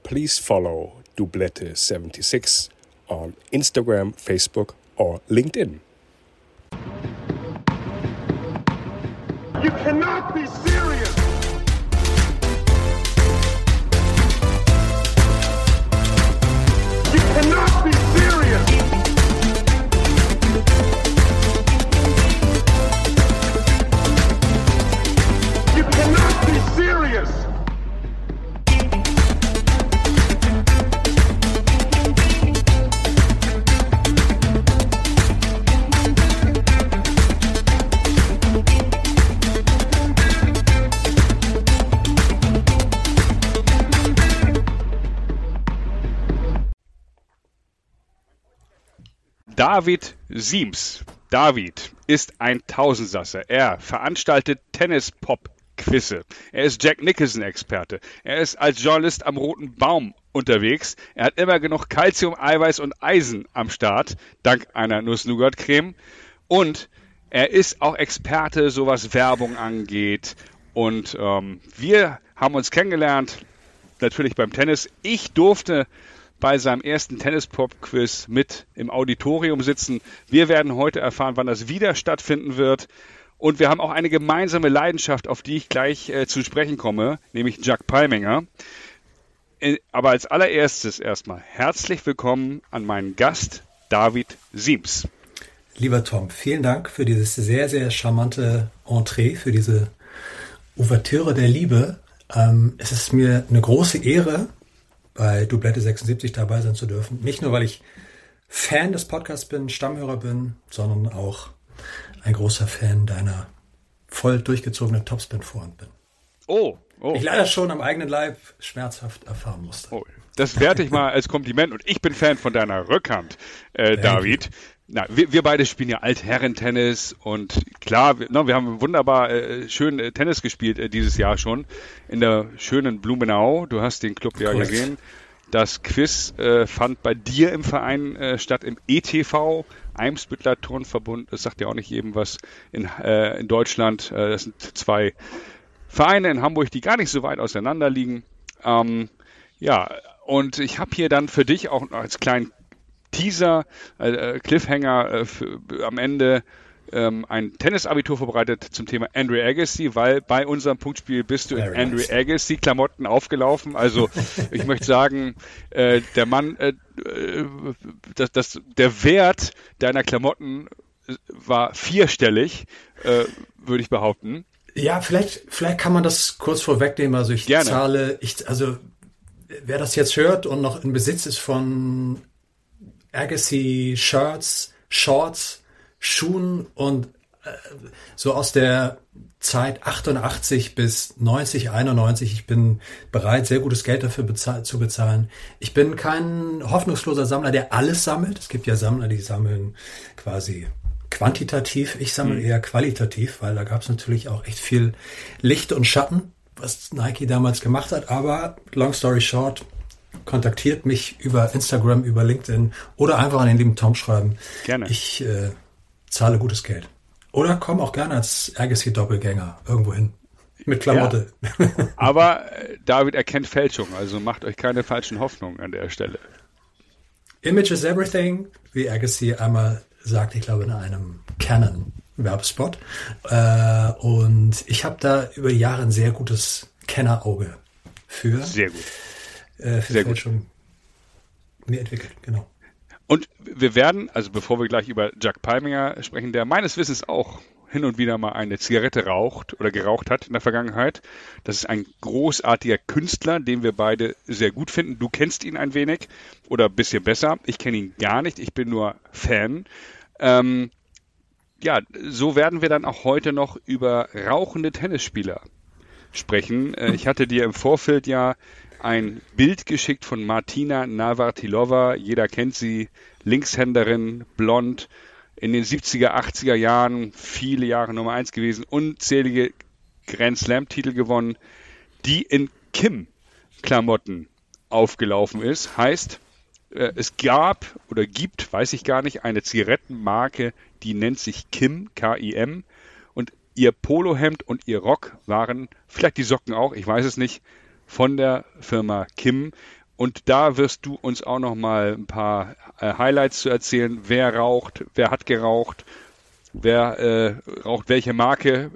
please follow Doublette76 on Instagram, Facebook, or LinkedIn. You cannot be serious! You cannot be serious! You cannot be serious! David Siems. David ist ein Tausendsasser. Er veranstaltet Tennis-Pop-Quizze. Er ist Jack Nicholson-Experte. Er ist als Journalist am Roten Baum unterwegs. Er hat immer genug Calcium, Eiweiß und Eisen am Start, dank einer Nuss-Nougat-Creme. Und er ist auch Experte, so was Werbung angeht. Und wir haben uns kennengelernt, natürlich beim Tennis. Ich durfte bei seinem ersten Tennis-Pop-Quiz mit im Auditorium sitzen. Wir werden heute erfahren, wann das wieder stattfinden wird. Und wir haben auch eine gemeinsame Leidenschaft, auf die ich gleich zu sprechen komme, nämlich Jacques Palminger. Aber als allererstes erstmal herzlich willkommen an meinen Gast David Siems. Lieber Tom, vielen Dank für dieses sehr, sehr charmante Entree, für diese Ouvertüre der Liebe. Es ist mir eine große Ehre, bei Doublette76 dabei sein zu dürfen. Nicht nur, weil ich Fan des Podcasts bin, Stammhörer bin, sondern auch ein großer Fan deiner voll durchgezogenen Topspin-Vorhand bin. Oh. Ich leider schon am eigenen Leib schmerzhaft erfahren musste. Oh, das werte ich mal als Kompliment und ich bin Fan von deiner Rückhand, David. Na, wir beide spielen ja Altherren-Tennis und klar, wir haben wunderbar schön Tennis gespielt dieses Jahr schon in der schönen Blumenau. Du hast den Club ja gesehen. Das Quiz fand bei dir im Verein statt, im ETV, Eimsbüttler Turnverbund. Das sagt ja auch nicht jedem was in Deutschland. Das sind zwei Vereine in Hamburg, die gar nicht so weit auseinander liegen. Und ich habe hier dann für dich auch als kleinen Teaser, Cliffhanger am Ende ein Tennisabitur vorbereitet zum Thema Andre Agassi, weil bei unserem Punktspiel bist du in Andre Agassi-Klamotten aufgelaufen. Also ich möchte sagen, der Mann, der Wert deiner Klamotten war vierstellig, würde ich behaupten. Ja, vielleicht kann man das kurz vorwegnehmen. Also ich Gerne. zahle, wer das jetzt hört und noch in Besitz ist von Agassi Shirts, Shorts, Schuhen und so aus der Zeit 88 bis 90, 91. Ich bin bereit, sehr gutes Geld dafür zu bezahlen. Ich bin kein hoffnungsloser Sammler, der alles sammelt. Es gibt ja Sammler, die sammeln quasi quantitativ. Ich sammle eher qualitativ, weil da gab es natürlich auch echt viel Licht und Schatten, was Nike damals gemacht hat. Aber long story short, kontaktiert mich über Instagram, über LinkedIn oder einfach an den lieben Tom schreiben. Gerne. Ich zahle gutes Geld. Oder komm auch gerne als Agassi-Doppelgänger irgendwo hin. Mit Klamotte. Ja. Aber David erkennt Fälschung, also macht euch keine falschen Hoffnungen an der Stelle. Image is everything, wie Agassi einmal sagt, ich glaube in einem Canon-Werbespot. Und ich habe da über die Jahre ein sehr gutes Kennerauge für. Sehr gut. Für Fälschung mir entwickelt, genau. Und wir werden, also bevor wir gleich über Jacques Palminger sprechen, der meines Wissens auch hin und wieder mal eine Zigarette raucht oder geraucht hat in der Vergangenheit. Das ist ein großartiger Künstler, den wir beide sehr gut finden. Du kennst ihn ein wenig oder ein bisschen besser. Ich kenne ihn gar nicht, ich bin nur Fan. So werden wir dann auch heute noch über rauchende Tennisspieler sprechen. Ich hatte dir im Vorfeld ja ein Bild geschickt von Martina Navratilova. Jeder kennt sie, Linkshänderin, blond, in den 70er, 80er Jahren, viele Jahre Nummer 1 gewesen, unzählige Grand Slam-Titel gewonnen, die in Kim-Klamotten aufgelaufen ist. Heißt, es gab oder gibt, weiß ich gar nicht, eine Zigarettenmarke, die nennt sich Kim, K-I-M, und ihr Polohemd und ihr Rock waren, vielleicht die Socken auch, ich weiß es nicht, von der Firma Kim. Und da wirst du uns auch noch mal ein paar Highlights zu erzählen. Wer raucht, wer hat geraucht, wer raucht welche Marke.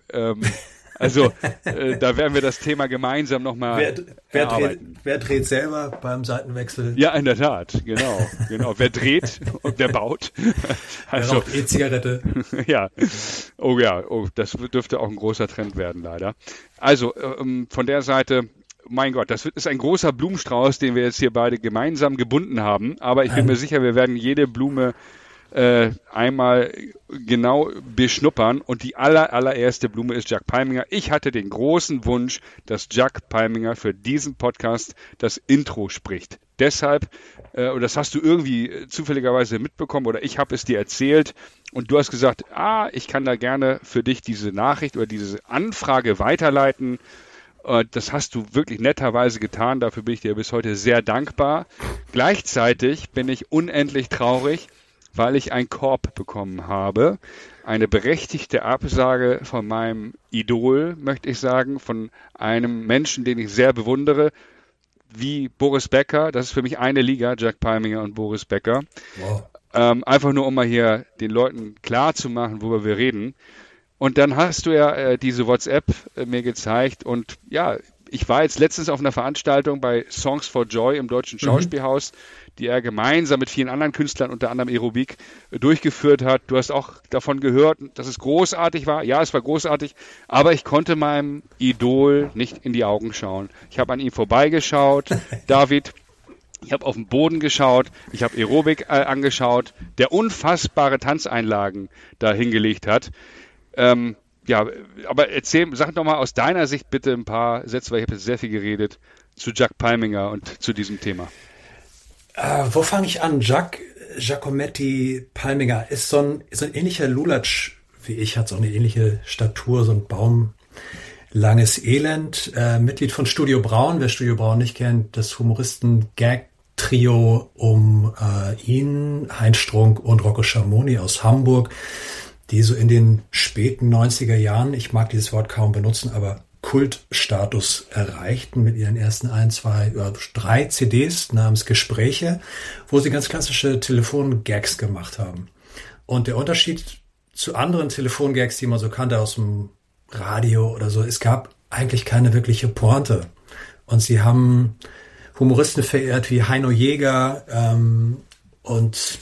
Da werden wir das Thema gemeinsam nochmal erarbeiten. Wer dreht selber beim Seitenwechsel? Ja, in der Tat, genau. Wer dreht und wer baut. Wer raucht E-Zigarette? Ja, das dürfte auch ein großer Trend werden, leider. Also, von der Seite, mein Gott, das ist ein großer Blumenstrauß, den wir jetzt hier beide gemeinsam gebunden haben. Aber ich bin mir sicher, wir werden jede Blume einmal genau beschnuppern. Und die allererste Blume ist Jacques Palminger. Ich hatte den großen Wunsch, dass Jacques Palminger für diesen Podcast das Intro spricht. Deshalb, und das hast du irgendwie zufälligerweise mitbekommen oder ich habe es dir erzählt und du hast gesagt, ich kann da gerne für dich diese Nachricht oder diese Anfrage weiterleiten. Das hast du wirklich netterweise getan. Dafür bin ich dir bis heute sehr dankbar. Gleichzeitig bin ich unendlich traurig, weil ich einen Korb bekommen habe. Eine berechtigte Absage von meinem Idol, möchte ich sagen, von einem Menschen, den ich sehr bewundere, wie Boris Becker. Das ist für mich eine Liga, Jacques Palminger und Boris Becker. Wow. Einfach nur, um mal hier den Leuten klar zu machen, worüber wir reden. Und dann hast du ja diese WhatsApp mir gezeigt und ja, ich war jetzt letztens auf einer Veranstaltung bei Songs for Joy im Deutschen Schauspielhaus, die er gemeinsam mit vielen anderen Künstlern, unter anderem Aerobik, durchgeführt hat. Du hast auch davon gehört, dass es großartig war. Ja, es war großartig, aber ich konnte meinem Idol nicht in die Augen schauen. Ich habe an ihm vorbeigeschaut, David. Ich habe auf den Boden geschaut, ich habe Aerobik angeschaut, der unfassbare Tanzeinlagen da hingelegt hat. Aber sag doch mal aus deiner Sicht bitte ein paar Sätze, weil ich habe jetzt sehr viel geredet, zu Jacques Palminger und zu diesem Thema. Wo fange ich an? Giacometti Palminger ist so ein ähnlicher Lulatsch wie ich, hat so eine ähnliche Statur, so ein baumlanges Elend. Mitglied von Studio Braun, wer Studio Braun nicht kennt, das Humoristen-Gag-Trio um ihn, Heinz Strunk und Rocco Schamoni aus Hamburg, die so in den späten 90er Jahren, ich mag dieses Wort kaum benutzen, aber Kultstatus erreichten mit ihren ersten 3 CDs namens Gespräche, wo sie ganz klassische Telefongags gemacht haben. Und der Unterschied zu anderen Telefongags, die man so kannte aus dem Radio oder so, es gab eigentlich keine wirkliche Pointe. Und sie haben Humoristen verehrt wie Heino Jäger und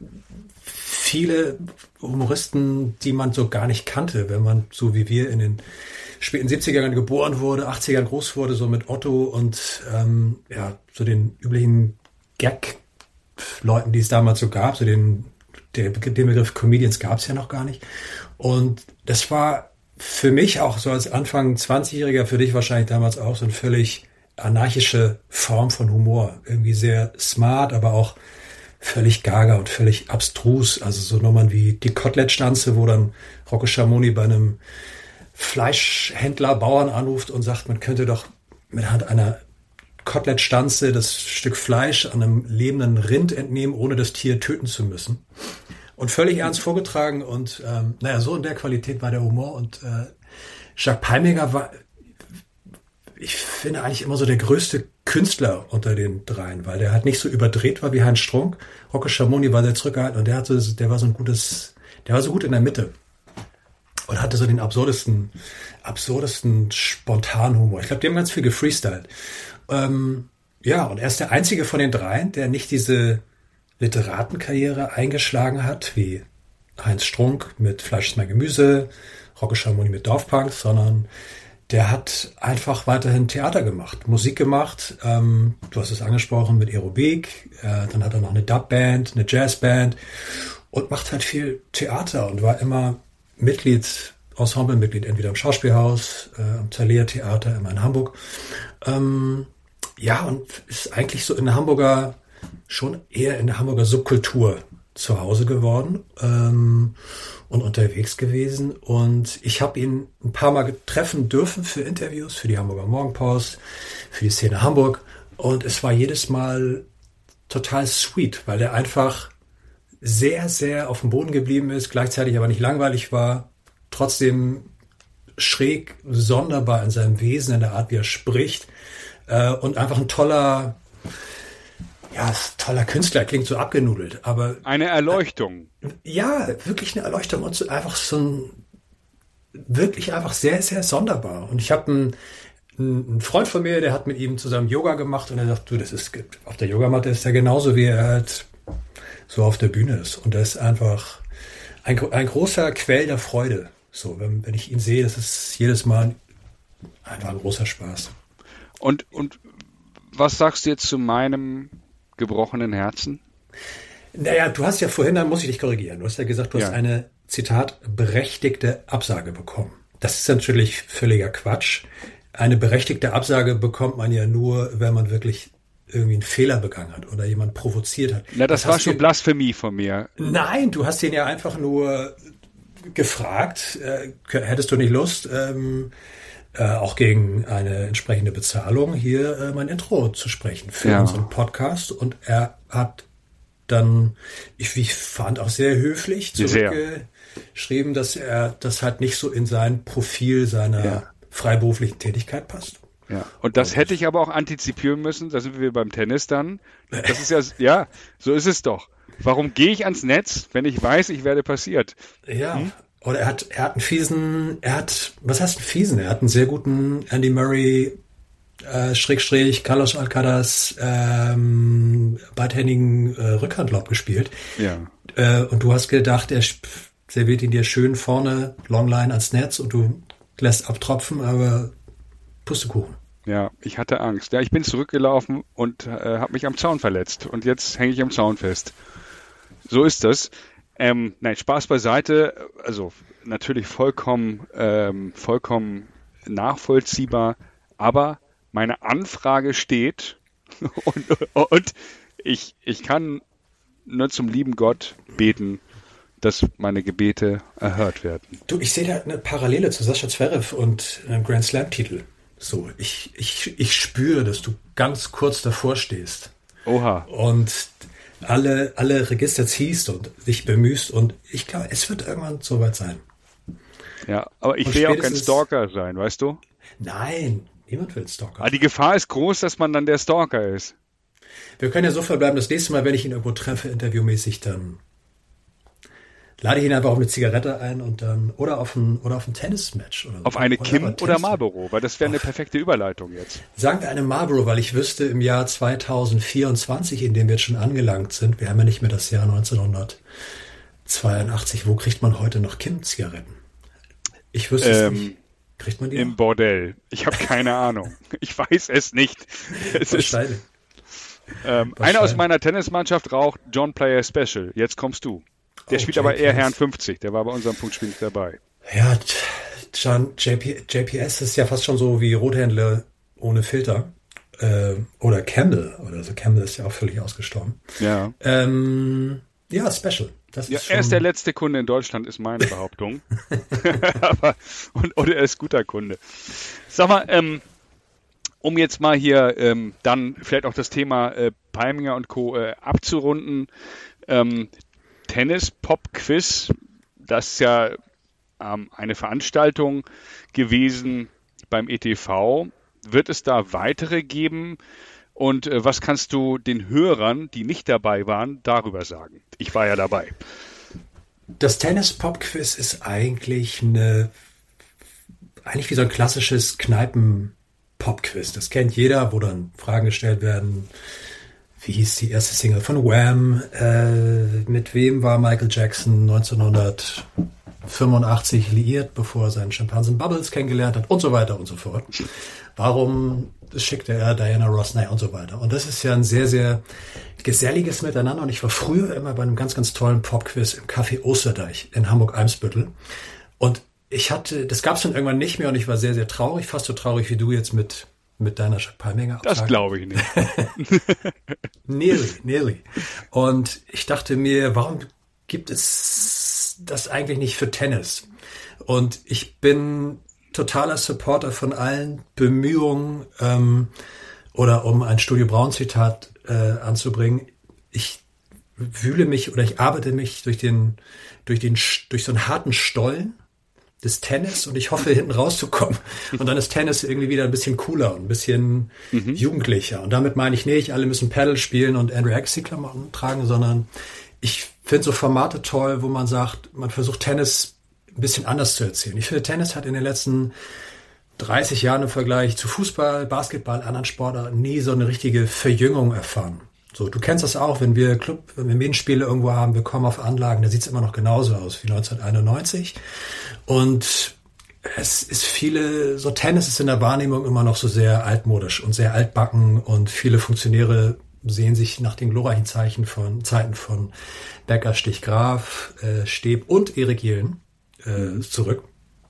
viele Humoristen, die man so gar nicht kannte, wenn man so wie wir in den späten 70ern geboren wurde, 80ern groß wurde, so mit Otto und so den üblichen Gag-Leuten, die es damals so gab, so den Begriff Comedians gab es ja noch gar nicht. Und das war für mich auch so als Anfang 20-Jähriger, für dich wahrscheinlich damals auch, so eine völlig anarchische Form von Humor. Irgendwie sehr smart, aber auch völlig gaga und völlig abstrus. Also so Nummern wie die Kotelett-Stanze, wo dann Rocco Schamoni bei einem Fleischhändler, Bauern anruft und sagt, man könnte doch mit Hand einer Kotelettstanze das Stück Fleisch an einem lebenden Rind entnehmen, ohne das Tier töten zu müssen. Und völlig ernst vorgetragen und so in der Qualität war der Humor. Und Jacques Palminger war, ich finde, eigentlich immer so der größte Künstler unter den dreien, weil der halt nicht so überdreht war wie Heinz Strunk. Rocco Schamoni war sehr zurückgehalten und der war so gut in der Mitte. Und hatte so den absurdesten Spontanhumor. Ich glaube, die haben ganz viel gefreestylt. Und er ist der einzige von den dreien, der nicht diese Literatenkarriere eingeschlagen hat, wie Heinz Strunk mit Fleisch ist mein Gemüse, Rocco Schamoni mit Dorfpunk, sondern der hat einfach weiterhin Theater gemacht, Musik gemacht. Du hast es angesprochen mit Aerobik. Dann hat er noch eine Dubband, eine Jazzband und macht halt viel Theater und war immer Ensemblemitglied, entweder im Schauspielhaus, am Thalia Theater, immer in Hamburg. Und ist eigentlich so schon eher in der Hamburger Subkultur zu Hause geworden und unterwegs gewesen. Und ich habe ihn ein paar Mal treffen dürfen für Interviews, für die Hamburger Morgenpost, für die Szene Hamburg. Und es war jedes Mal total sweet, weil der einfach sehr, sehr auf dem Boden geblieben ist, gleichzeitig aber nicht langweilig war, trotzdem schräg, sonderbar in seinem Wesen, in der Art, wie er spricht und einfach ein toller ja, ist toller Künstler, klingt so abgenudelt, aber Eine Erleuchtung. ja, wirklich eine Erleuchtung und so einfach wirklich einfach sehr, sehr sonderbar. Und ich habe einen Freund von mir, der hat mit ihm zusammen Yoga gemacht und er sagt, du, das ist, auf der Yogamatte ist er genauso, wie er halt so auf der Bühne ist. Und er ist einfach ein großer Quell der Freude. So, wenn ich ihn sehe, das ist jedes Mal einfach ein großer Spaß. Und was sagst du jetzt zu meinem gebrochenen Herzen? Naja, du hast ja vorhin, dann muss ich dich korrigieren, du hast ja gesagt, du hast eine, Zitat, berechtigte Absage bekommen. Das ist natürlich völliger Quatsch. Eine berechtigte Absage bekommt man ja nur, wenn man wirklich irgendwie einen Fehler begangen hat oder jemand provoziert hat. Na, das war schon Blasphemie von mir. Nein, du hast ihn ja einfach nur gefragt, hättest du nicht Lust, auch gegen eine entsprechende Bezahlung hier mein Intro zu sprechen für unseren Podcast. Und er hat dann, ich fand auch sehr höflich zurückgeschrieben, dass er das halt nicht so in sein Profil seiner freiberuflichen Tätigkeit passt. Ja. Und das hätte ich aber auch antizipieren müssen. Da sind wir beim Tennis dann. Das ist ja, so ist es doch. Warum gehe ich ans Netz, wenn ich weiß, ich werde passiert? Ja. Oder er hat einen fiesen, was heißt einen fiesen? Er hat einen sehr guten Andy Murray, Schrägstrich, Carlos Alcaraz, beidhändigen Rückhandlob gespielt. Ja. Und du hast gedacht, er serviert ihn dir schön vorne, Longline ans Netz und du lässt abtropfen, aber Pustekuchen. Ja, ich hatte Angst. Ja, ich bin zurückgelaufen und habe mich am Zaun verletzt. Und jetzt hänge ich am Zaun fest. So ist das. Nein, Spaß beiseite. Also natürlich vollkommen nachvollziehbar. Aber meine Anfrage steht und ich kann nur zum lieben Gott beten, dass meine Gebete erhört werden. Du, ich sehe da eine Parallele zu Sascha Zverev und einem Grand Slam-Titel. So, ich spüre, dass du ganz kurz davor stehst. Oha. Und alle Register ziehst und dich bemühst und ich glaube, es wird irgendwann soweit sein. Ja, aber ich will ja auch kein Stalker sein, weißt du? Nein, niemand will Stalker. Aber die Gefahr ist groß, dass man dann der Stalker ist. Wir können ja so verbleiben, das nächste Mal, wenn ich ihn irgendwo treffe, interviewmäßig, dann lade ich ihn einfach auf eine Zigarette ein und dann oder auf ein Tennismatch. Auf eine Kim oder Marlboro, weil das wäre eine perfekte Überleitung jetzt. Sagen wir eine Marlboro, weil ich wüsste, im Jahr 2024, in dem wir jetzt schon angelangt sind, wir haben ja nicht mehr das Jahr 1982, wo kriegt man heute noch Kim-Zigaretten? Ich wüsste es nicht. Kriegt man die im noch? Bordell. Ich habe keine Ahnung. Ich weiß es nicht. Einer aus meiner Tennismannschaft raucht John Player Special. Jetzt kommst du. Der spielt aber eher Herrn 50. Der war bei unserem Punktspiel nicht dabei. Ja, JPS ist ja fast schon so wie Rothändler ohne Filter. Oder Campbell. Oder so. Campbell ist ja auch völlig ausgestorben. Ja. Ja, Special. Das ist schon... Er ist der letzte Kunde in Deutschland, ist meine Behauptung. Und er ist guter Kunde. Sag mal, um jetzt mal hier dann vielleicht auch das Thema Palminger und Co. Abzurunden. Tennis-Pop-Quiz, das ist ja eine Veranstaltung gewesen beim ETV. Wird es da weitere geben? Und was kannst du den Hörern, die nicht dabei waren, darüber sagen? Ich war ja dabei. Das Tennis-Pop-Quiz ist eigentlich wie so ein klassisches Kneipen-Pop-Quiz. Das kennt jeder, wo dann Fragen gestellt werden. Wie hieß die erste Single von Wham? Mit wem war Michael Jackson 1985 liiert, bevor er seinen Schimpansen Bubbles kennengelernt hat und so weiter und so fort. Warum schickte er Diana Ross und so weiter? Und das ist ja ein sehr, sehr geselliges Miteinander. Und ich war früher immer bei einem ganz, ganz tollen Pop-Quiz im Café Osterdeich in Hamburg-Eimsbüttel. Und das gab es dann irgendwann nicht mehr und ich war sehr, sehr traurig, fast so traurig wie du jetzt mit deiner Palminger Absage. Das glaube ich nicht. Nearly. Und ich dachte mir, warum gibt es das eigentlich nicht für Tennis? Und ich bin totaler Supporter von allen Bemühungen, oder um ein Studio Braun Zitat anzubringen, ich wühle mich oder ich arbeite mich durch so einen harten Stollen, des Tennis und ich hoffe, hinten rauszukommen. Und dann ist Tennis irgendwie wieder ein bisschen cooler und ein bisschen jugendlicher. Und damit meine ich nicht, alle müssen Paddle spielen und Andre Agassi-Klamotten tragen, sondern ich finde so Formate toll, wo man sagt, man versucht Tennis ein bisschen anders zu erzählen. Ich finde, Tennis hat in den letzten 30 Jahren im Vergleich zu Fußball, Basketball, anderen Sportarten nie so eine richtige Verjüngung erfahren. So, du kennst das auch, wenn wir Medienspiele irgendwo haben, wir kommen auf Anlagen, da sieht's immer noch genauso aus wie 1991. Und es ist so Tennis ist in der Wahrnehmung immer noch so sehr altmodisch und sehr altbacken und viele Funktionäre sehen sich nach den glorreichen Zeiten von Becker, Stich Graf, Steb und Erik Jelen zurück.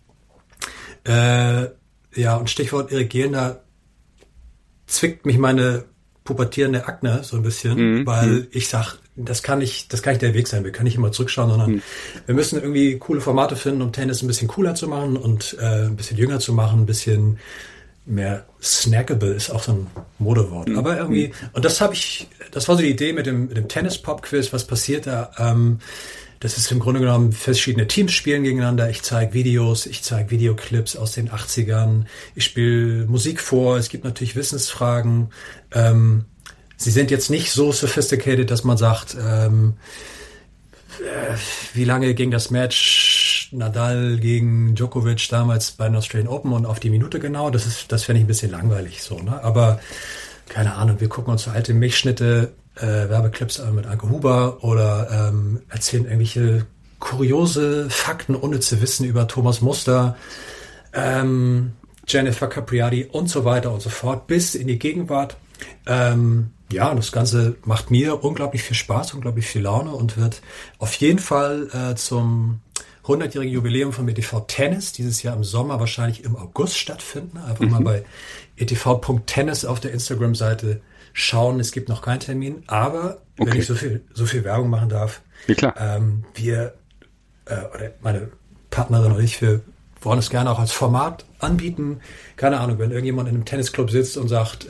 Und Stichwort Erik Jelen, da zwickt mich meine pubertierende Akne so ein bisschen, weil ich sag, das kann nicht der Weg sein. Wir können nicht immer zurückschauen, sondern wir müssen irgendwie coole Formate finden, um Tennis ein bisschen cooler zu machen und ein bisschen jünger zu machen, ein bisschen mehr snackable ist auch so ein Modewort. Aber irgendwie, und das war so die Idee mit dem Tennis-Pop-Quiz, was passiert da? Das ist im Grunde genommen, verschiedene Teams spielen gegeneinander. Ich zeige Videos, ich zeige Videoclips aus den 80ern. Ich spiele Musik vor. Es gibt natürlich Wissensfragen. Sie sind jetzt nicht so sophisticated, dass man sagt, wie lange ging das Match Nadal gegen Djokovic damals bei den Australian Open und auf die Minute genau. Das fände ich ein bisschen langweilig so, ne? Aber keine Ahnung, wir gucken uns so alte Milchschnitte, Werbeclips mit Anke Huber oder erzählen irgendwelche kuriose Fakten, ohne zu wissen über Thomas Muster, Jennifer Capriati und so weiter und so fort, bis in die Gegenwart. Und das Ganze macht mir unglaublich viel Spaß, unglaublich viel Laune und wird auf jeden Fall zum 100-jährigen Jubiläum von ETV Tennis dieses Jahr im Sommer, wahrscheinlich im August stattfinden. Einfach mal bei etv.tennis auf der Instagram-Seite schauen. Es gibt noch keinen Termin, aber wenn ich so viel Werbung machen darf, ja, klar. Oder meine Partnerin und ich, wir wollen es gerne auch als Format anbieten. Keine Ahnung, wenn irgendjemand in einem Tennisclub sitzt und sagt,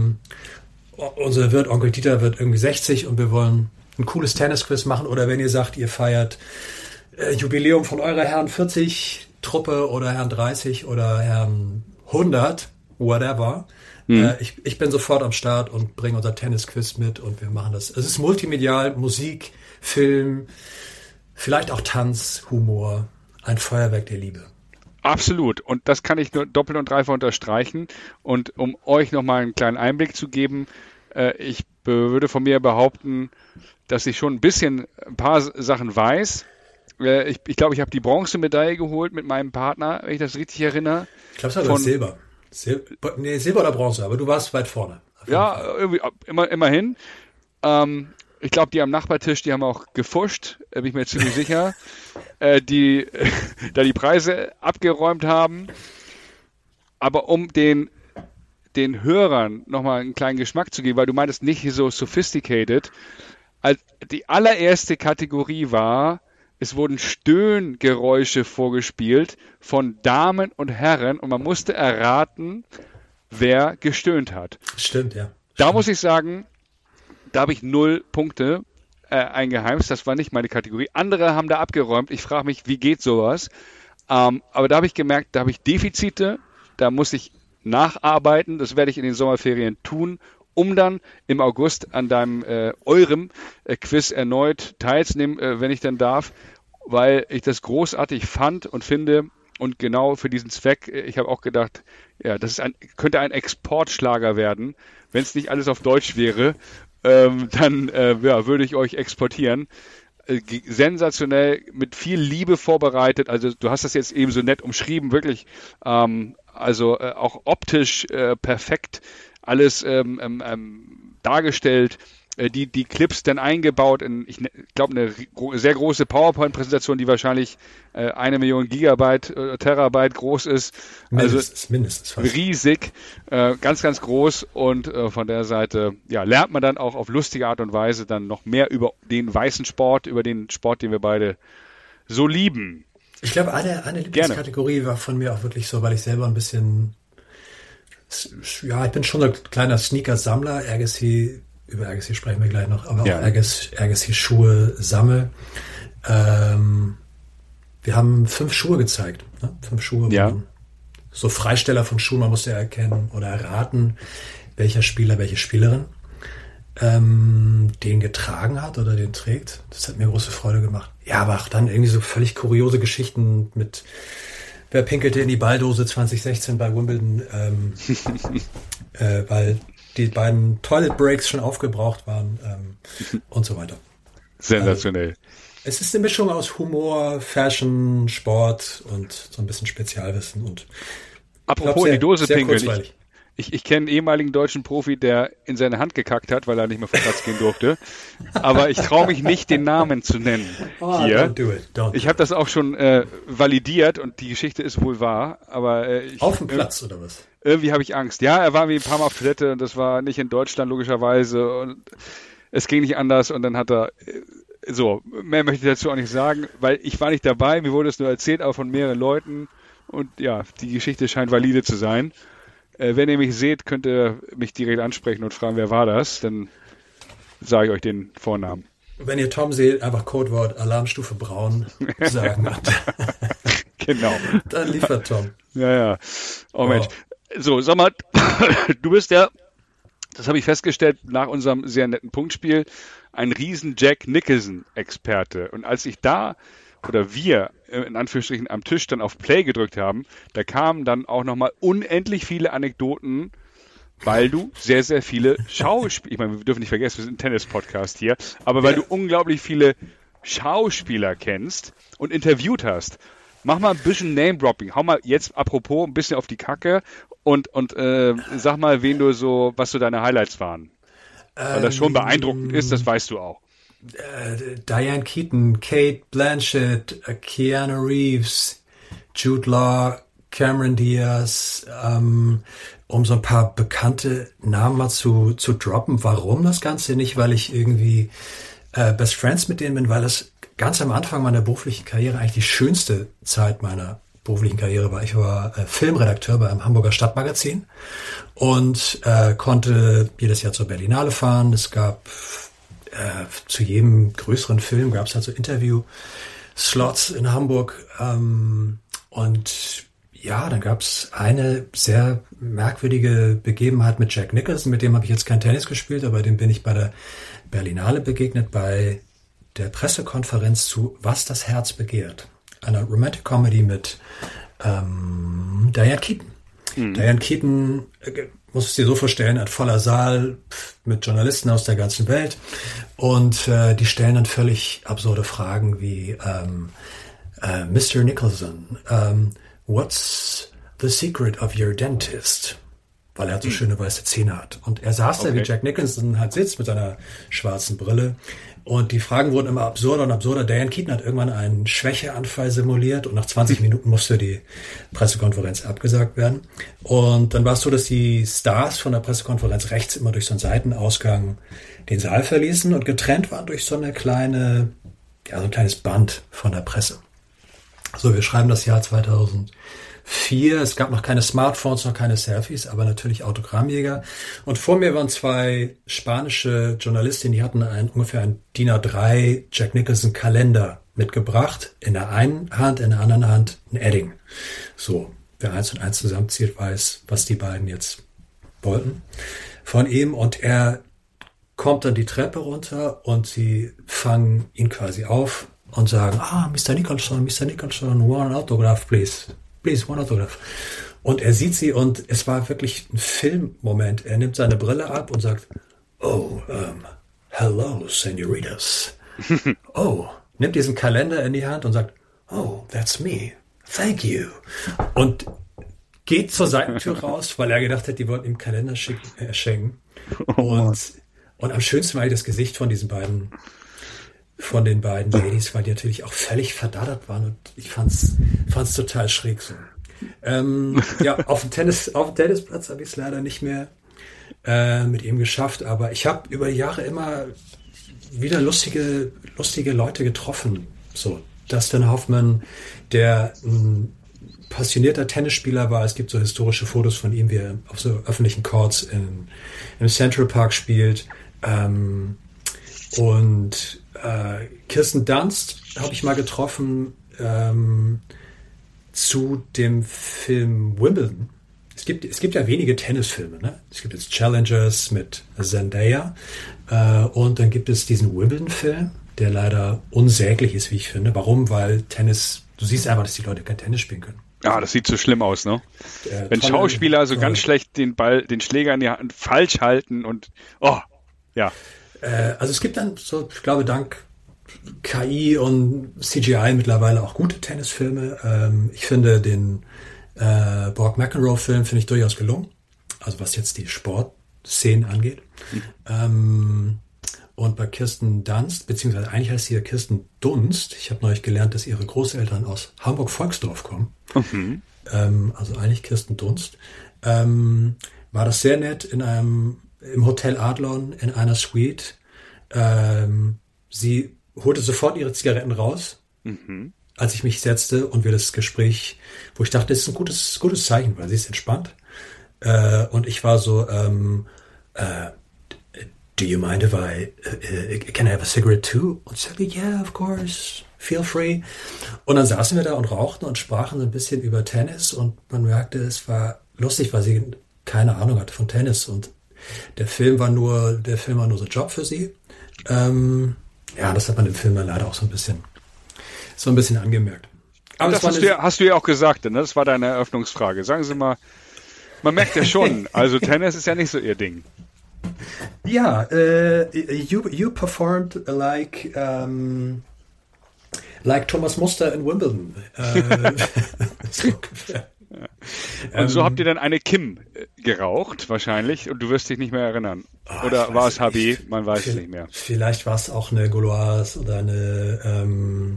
Onkel Dieter wird irgendwie 60 und wir wollen ein cooles Tennisquiz machen, oder wenn ihr sagt, ihr feiert Jubiläum von eurer Herren 40 Truppe oder Herren 30 oder Herren 100, whatever. Ich bin sofort am Start und bringe unser Tennisquiz mit und wir machen das. Es ist multimedial, Musik, Film, vielleicht auch Tanz, Humor, ein Feuerwerk der Liebe. Absolut. Und das kann ich nur doppelt und dreifach unterstreichen. Und um euch nochmal einen kleinen Einblick zu geben, ich würde von mir behaupten, dass ich schon ein paar Sachen weiß. Ich glaube, ich habe die Bronzemedaille geholt mit meinem Partner, wenn ich das richtig erinnere. Ich glaube, es war Silber. Silber oder Bronze, aber du warst weit vorne. Ja, irgendwie immerhin. Ich glaube, die am Nachbartisch, die haben auch gefuscht, bin ich mir ziemlich sicher, da die Preise abgeräumt haben. Aber um den Hörern nochmal einen kleinen Geschmack zu geben, weil du meintest nicht so sophisticated, die allererste Kategorie war, es wurden Stöhngeräusche vorgespielt von Damen und Herren und man musste erraten, wer gestöhnt hat. Stimmt, ja. Da muss ich sagen, da habe ich 0 Punkte eingeheimst. Das war nicht meine Kategorie. Andere haben da abgeräumt. Ich frage mich, wie geht sowas? Aber da habe ich gemerkt, da habe ich Defizite. Da muss ich nacharbeiten. Das werde ich in den Sommerferien tun, um dann im August an eurem Quiz erneut teilzunehmen, wenn ich denn darf, weil ich das großartig fand und finde und genau für diesen Zweck, ich habe auch gedacht, ja, das könnte ein Exportschlager werden, wenn es nicht alles auf Deutsch wäre, dann würde ich euch exportieren. Sensationell, mit viel Liebe vorbereitet, also du hast das jetzt eben so nett umschrieben, wirklich, auch optisch perfekt alles dargestellt, die Clips dann eingebaut in, ich glaube, eine sehr große PowerPoint-Präsentation, die wahrscheinlich 1 Million Gigabyte, Terabyte groß ist. Mindestens fast. Riesig, ganz, ganz groß und von der Seite lernt man dann auch auf lustige Art und Weise dann noch mehr über den weißen Sport, über den Sport, den wir beide so lieben. Ich glaube, eine Lieblingskategorie war von mir auch wirklich so, weil ich selber ein bisschen, ich bin schon ein kleiner Sneaker-Sammler, über Agassi sprechen wir gleich noch, aber auch Agassi-Schuhe sammle. wir haben 5 Schuhe gezeigt. Ne? 5 Schuhe. Ja. So Freisteller von Schuhen, man musste erkennen oder erraten, welcher Spieler, welche Spielerin den getragen hat oder den trägt. Das hat mir große Freude gemacht. Ja, aber auch dann irgendwie so völlig kuriose Geschichten mit wer pinkelte in die Balldose 2016 bei Wimbledon, weil die beiden Toilet Breaks schon aufgebraucht waren und so weiter. Sensationell. Also, es ist eine Mischung aus Humor, Fashion, Sport und so ein bisschen Spezialwissen. Und Apropos in die Dose pinkeln. kurzweilig. Ich kenne einen ehemaligen deutschen Profi, der in seine Hand gekackt hat, weil er nicht mehr vom Platz gehen durfte. Aber ich traue mich nicht, den Namen zu nennen hier. Don't do it. Ich habe das auch schon validiert und die Geschichte ist wohl wahr. Aber auf dem Platz oder was? Irgendwie habe ich Angst. Ja, er war wie ein paar Mal auf Toilette und das war nicht in Deutschland logischerweise und es ging nicht anders und dann hat er so, mehr möchte ich dazu auch nicht sagen, weil ich war nicht dabei, mir wurde es nur erzählt, aber von mehreren Leuten und ja, die Geschichte scheint valide zu sein. Wenn ihr mich seht, könnt ihr mich direkt ansprechen und fragen, wer war das, dann sage ich euch den Vornamen. Wenn ihr Tom seht, einfach Codewort Alarmstufe Braun sagen. Genau. Dann liefert Tom. Ja. Oh Mensch. So, sag mal, du bist ja, das habe ich festgestellt, nach unserem sehr netten Punktspiel, ein riesen Jack Nicholson-Experte. Und als ich wir in Anführungsstrichen am Tisch dann auf Play gedrückt haben, da kamen dann auch nochmal unendlich viele Anekdoten, weil du sehr, sehr viele Schauspieler, ich meine, wir dürfen nicht vergessen, wir sind ein Tennis-Podcast hier, aber weil du unglaublich viele Schauspieler kennst und interviewt hast. Mach mal ein bisschen Name-Dropping. Hau mal jetzt apropos ein bisschen auf die Kacke und sag mal, was so deine Highlights waren. Weil das schon beeindruckend ist, das weißt du auch. Diane Keaton, Kate Blanchett, Keanu Reeves, Jude Law, Cameron Diaz, um so ein paar bekannte Namen mal zu droppen. Warum das Ganze? Nicht, weil ich irgendwie Best Friends mit denen bin, weil das ganz am Anfang meiner beruflichen Karriere eigentlich die schönste Zeit meiner beruflichen Karriere war. Ich war Filmredakteur bei einem Hamburger Stadtmagazin und konnte jedes Jahr zur Berlinale fahren. Es gab zu jedem größeren Film gab es halt so Interview-Slots in Hamburg. Und ja, dann gab es eine sehr merkwürdige Begebenheit mit Jack Nicholson. Mit dem habe ich jetzt kein Tennis gespielt, aber dem bin ich bei der Berlinale begegnet, bei der Pressekonferenz zu Was das Herz begehrt. Einer Romantic Comedy mit Diane Keaton. Diane Keaton, musst du dir so vorstellen, ein voller Saal mit Journalisten aus der ganzen Welt und die stellen dann völlig absurde Fragen wie Mr. Nicholson, what's the secret of your dentist? Weil er so schöne weiße Zähne hat. Und er saß da, wie Jack Nicholson halt sitzt mit seiner schwarzen Brille. Und die Fragen wurden immer absurder und absurder. Diane Keaton hat irgendwann einen Schwächeanfall simuliert und nach 20 Minuten musste die Pressekonferenz abgesagt werden. Und dann war es so, dass die Stars von der Pressekonferenz rechts immer durch so einen Seitenausgang den Saal verließen und getrennt waren durch so eine kleine, so ein kleines Band von der Presse. So, wir schreiben das Jahr 2004. Es gab noch keine Smartphones, noch keine Selfies, aber natürlich Autogrammjäger. Und vor mir waren 2 spanische Journalistinnen, die hatten ungefähr ein DIN A3 Jack Nicholson Kalender mitgebracht. In der einen Hand, in der anderen Hand ein Edding. So, wer 1 und 1 zusammenzieht, weiß, was die beiden jetzt wollten von ihm. Und er kommt dann die Treppe runter und sie fangen ihn quasi auf und sagen, Mr. Nicholson, one autograph, please. Please, one autograph. Und er sieht sie und es war wirklich ein Filmmoment. Er nimmt seine Brille ab und sagt, hello, senoritas. Nimmt diesen Kalender in die Hand und sagt, that's me. Thank you. Und geht zur Seitentür raus, weil er gedacht hat, die wollten ihm Kalender schenken. Und am schönsten war das Gesicht von den beiden Ladies, weil die natürlich auch völlig verdattert waren und ich fand's total schräg so. Auf dem Tennisplatz habe ich es leider nicht mehr mit ihm geschafft, aber ich habe über die Jahre immer wieder lustige Leute getroffen. So, Dustin Hoffman, der ein passionierter Tennisspieler war. Es gibt so historische Fotos von ihm, wie er auf so öffentlichen Courts im Central Park spielt. Und Kirsten Dunst habe ich mal getroffen, zu dem Film Wimbledon. Es gibt ja wenige Tennisfilme, ne? Es gibt jetzt Challengers mit Zendaya und dann gibt es diesen Wimbledon-Film, der leider unsäglich ist, wie ich finde. Warum? Weil Tennis, du siehst einfach, dass die Leute kein Tennis spielen können. Ja, das sieht so schlimm aus, ne? Wenn Schauspieler so ganz schlecht den Schläger in die Hand falsch halten und ja. Also es gibt dann so, ich glaube, dank KI und CGI mittlerweile auch gute Tennisfilme. Ich finde den Borg McEnroe-Film finde ich durchaus gelungen. Also was jetzt die Sportszenen angeht. Und bei Kirsten Dunst, beziehungsweise eigentlich heißt sie ja Kirsten Dunst. Ich habe neulich gelernt, dass ihre Großeltern aus Hamburg-Volksdorf kommen. Also eigentlich Kirsten Dunst. War das sehr nett im Hotel Adlon in einer Suite. Sie holte sofort ihre Zigaretten raus, als ich mich setzte und wir das Gespräch, wo ich dachte, das ist ein gutes Zeichen, weil sie ist entspannt. Und ich war so, do you mind if can I have a cigarette too? Und sie sagte, yeah, of course, feel free. Und dann saßen wir da und rauchten und sprachen so ein bisschen über Tennis und man merkte, es war lustig, weil sie keine Ahnung hatte von Tennis und der Film war nur so Job für sie. Das hat man im Film dann leider auch so ein bisschen angemerkt. Aber das hast du ja auch gesagt, ne? Das war deine Eröffnungsfrage. Sagen Sie mal, man merkt ja schon, also Tennis ist ja nicht so Ihr Ding. Ja, you performed like Thomas Muster in Wimbledon. So ungefähr. Und so habt ihr dann eine Kim geraucht, wahrscheinlich, und du wirst dich nicht mehr erinnern. Oder war es HB? Man weiß es nicht mehr. Vielleicht war es auch eine Gauloise oder eine,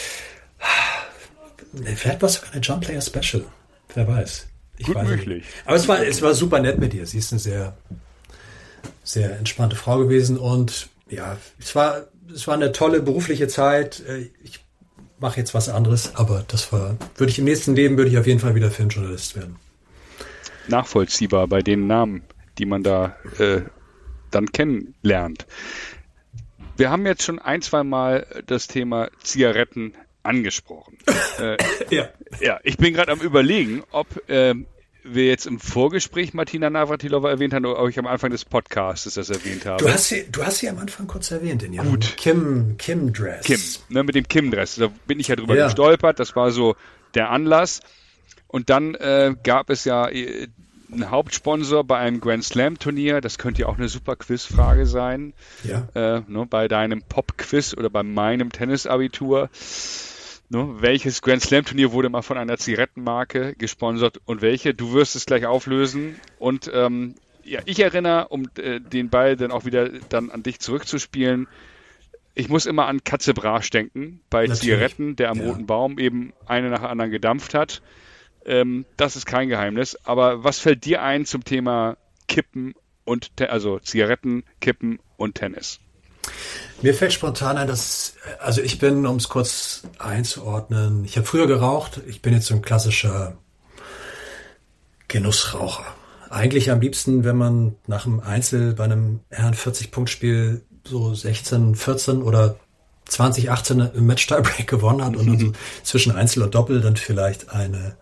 vielleicht war es sogar eine Jump Player Special. Wer weiß. Gut möglich. Aber es war super nett mit dir. Sie ist eine sehr, sehr entspannte Frau gewesen und ja, es war eine tolle berufliche Zeit. Ich mache jetzt was anderes, aber würde ich im nächsten Leben auf jeden Fall wieder Filmjournalist werden. Nachvollziehbar bei den Namen, die man da dann kennenlernt. Wir haben jetzt schon 1-2 Mal das Thema Zigaretten angesprochen. Ja, ich bin gerade am Überlegen, ob wir jetzt im Vorgespräch Martina Navratilova erwähnt haben oder ob ich am Anfang des Podcasts das erwähnt habe. Du hast sie am Anfang kurz erwähnt in ihrem Kim-Dress. Kim, ne, mit dem Kim-Dress. Da bin ich ja drüber gestolpert. Das war so der Anlass. Und dann gab es ja einen Hauptsponsor bei einem Grand Slam-Turnier. Das könnte ja auch eine super Quizfrage sein. Ja. Bei deinem Pop-Quiz oder bei meinem Tennisabitur. Welches Grand Slam Turnier wurde mal von einer Zigarettenmarke gesponsert und welche? Du wirst es gleich auflösen. Und ich erinnere, um den Ball dann auch wieder dann an dich zurückzuspielen, ich muss immer an Katze Brasch denken, bei Natürlich. Zigaretten, der am Roten Baum eben eine nach der anderen gedampft hat. Das ist kein Geheimnis. Aber was fällt dir ein zum Thema Kippen und Zigaretten, Kippen und Tennis? Mir fällt spontan ein, also ich bin, um es kurz einzuordnen, ich habe früher geraucht, ich bin jetzt so ein klassischer Genussraucher. Eigentlich am liebsten, wenn man nach einem Einzel bei einem Herren 40-Punkt-Spiel so 16-14 oder 20-18 im Match-Tiebreak gewonnen hat und dann so zwischen Einzel und Doppel dann vielleicht eine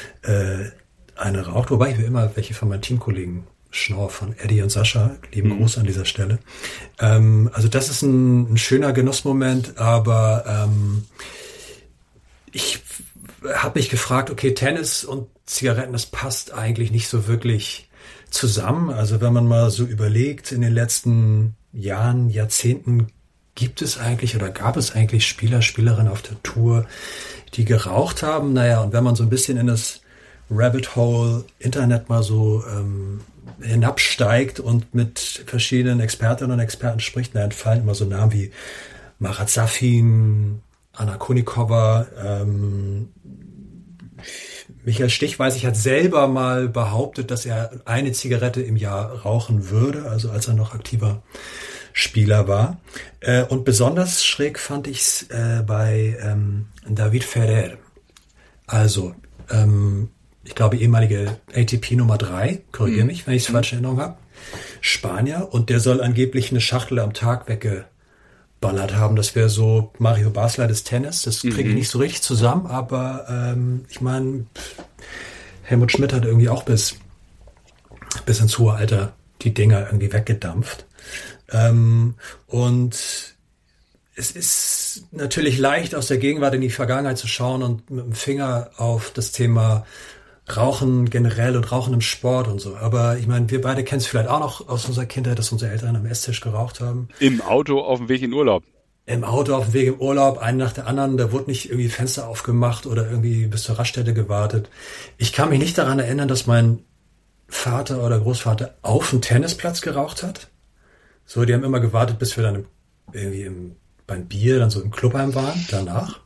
raucht, wobei ich mir immer welche von meinen Teamkollegen Schnorr von Eddie und Sascha, lieben Gruß an dieser Stelle. Also das ist ein schöner Genussmoment, aber ich habe mich gefragt, okay, Tennis und Zigaretten, das passt eigentlich nicht so wirklich zusammen. Also wenn man mal so überlegt, in den letzten Jahren, Jahrzehnten gab es eigentlich Spieler, Spielerinnen auf der Tour, die geraucht haben. Naja, und wenn man so ein bisschen in das Rabbit Hole Internet mal so hinabsteigt und mit verschiedenen Expertinnen und Experten spricht, dann fallen immer so Namen wie Marat Safin, Anna Konikova, Michael Stich, weiß ich, hat selber mal behauptet, dass er eine Zigarette im Jahr rauchen würde, also als er noch aktiver Spieler war. Und besonders schräg fand ich es bei David Ferrer. Also, ich glaube, ehemalige ATP Nummer 3, korrigiere mich, wenn ich es falsch in Erinnerung habe, Spanier, und der soll angeblich eine Schachtel am Tag weggepackt geballert haben. Das wäre so Mario Basler des Tennis. Das kriege ich nicht so richtig zusammen, aber ich meine, Helmut Schmidt hat irgendwie auch bis ins hohe Alter die Dinger irgendwie weggedampft. Und es ist natürlich leicht, aus der Gegenwart in die Vergangenheit zu schauen und mit dem Finger auf das Thema Rauchen generell und Rauchen im Sport und so. Aber ich meine, wir beide kennen es vielleicht auch noch aus unserer Kindheit, dass unsere Eltern am Esstisch geraucht haben. Im Auto auf dem Weg in Urlaub. Im Auto auf dem Weg im Urlaub, einen nach der anderen. Da wurde nicht irgendwie Fenster aufgemacht oder irgendwie bis zur Raststätte gewartet. Ich kann mich nicht daran erinnern, dass mein Vater oder Großvater auf dem Tennisplatz geraucht hat. So, die haben immer gewartet, bis wir dann irgendwie beim Bier dann so im Clubheim waren, danach.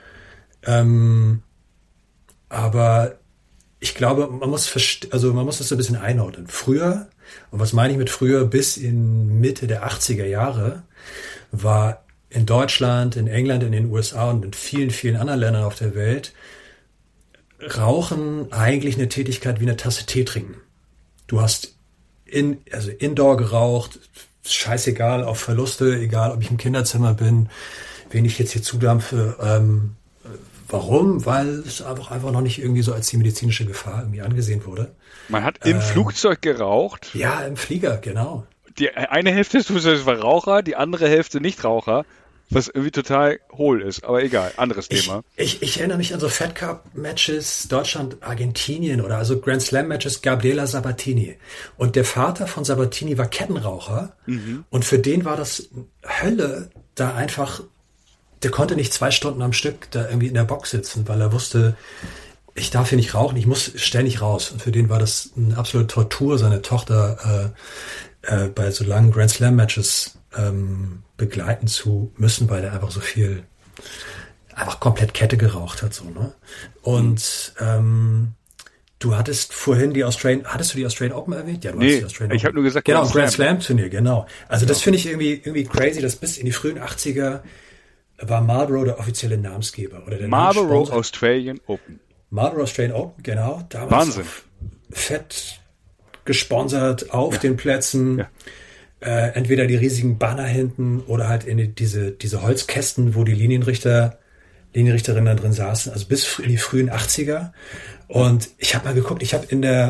Aber ich glaube, man muss das so ein bisschen einordnen. Früher, und was meine ich mit früher, bis in Mitte der 80er Jahre, war in Deutschland, in England, in den USA und in vielen, vielen anderen Ländern auf der Welt Rauchen eigentlich eine Tätigkeit wie eine Tasse Tee trinken. Du hast Indoor geraucht, scheißegal, auf Verluste, egal ob ich im Kinderzimmer bin, wen ich jetzt hier zudampfe. Warum? Weil es einfach noch nicht irgendwie so als die medizinische Gefahr irgendwie angesehen wurde. Man hat im Flugzeug geraucht. Ja, im Flieger, genau. Die eine Hälfte des Flugzeugs war Raucher, die andere Hälfte Nichtraucher, was irgendwie total hohl ist. Aber egal, anderes Thema. Ich erinnere mich an so Fed Cup-Matches Deutschland-Argentinien oder also Grand Slam-Matches Gabriela Sabatini. Und der Vater von Sabatini war Kettenraucher. Und für den war das Hölle, da einfach... Der konnte nicht 2 Stunden am Stück da irgendwie in der Box sitzen, weil er wusste, ich darf hier nicht rauchen, ich muss ständig raus. Und für den war das eine absolute Tortur, seine Tochter bei so langen Grand Slam Matches begleiten zu müssen, weil er einfach so viel, einfach komplett Kette geraucht hat. So, ne? Und du hattest vorhin hattest du die Australian Open erwähnt? Ja, du hast die Australian Open. Ich habe nur gesagt, genau, Grand Slam Turnier, genau. Also das finde ich irgendwie crazy, dass bis in die frühen 80er war Marlboro der offizielle Namensgeber. Oder der Marlboro Australian Open. Marlboro Australian Open, genau. Damals Wahnsinn. Fett gesponsert auf den Plätzen. Ja. Entweder die riesigen Banner hinten oder halt in diese Holzkästen, wo die Linienrichterinnen da drin saßen. Also bis in die frühen 80er. Und ich habe mal geguckt, ich habe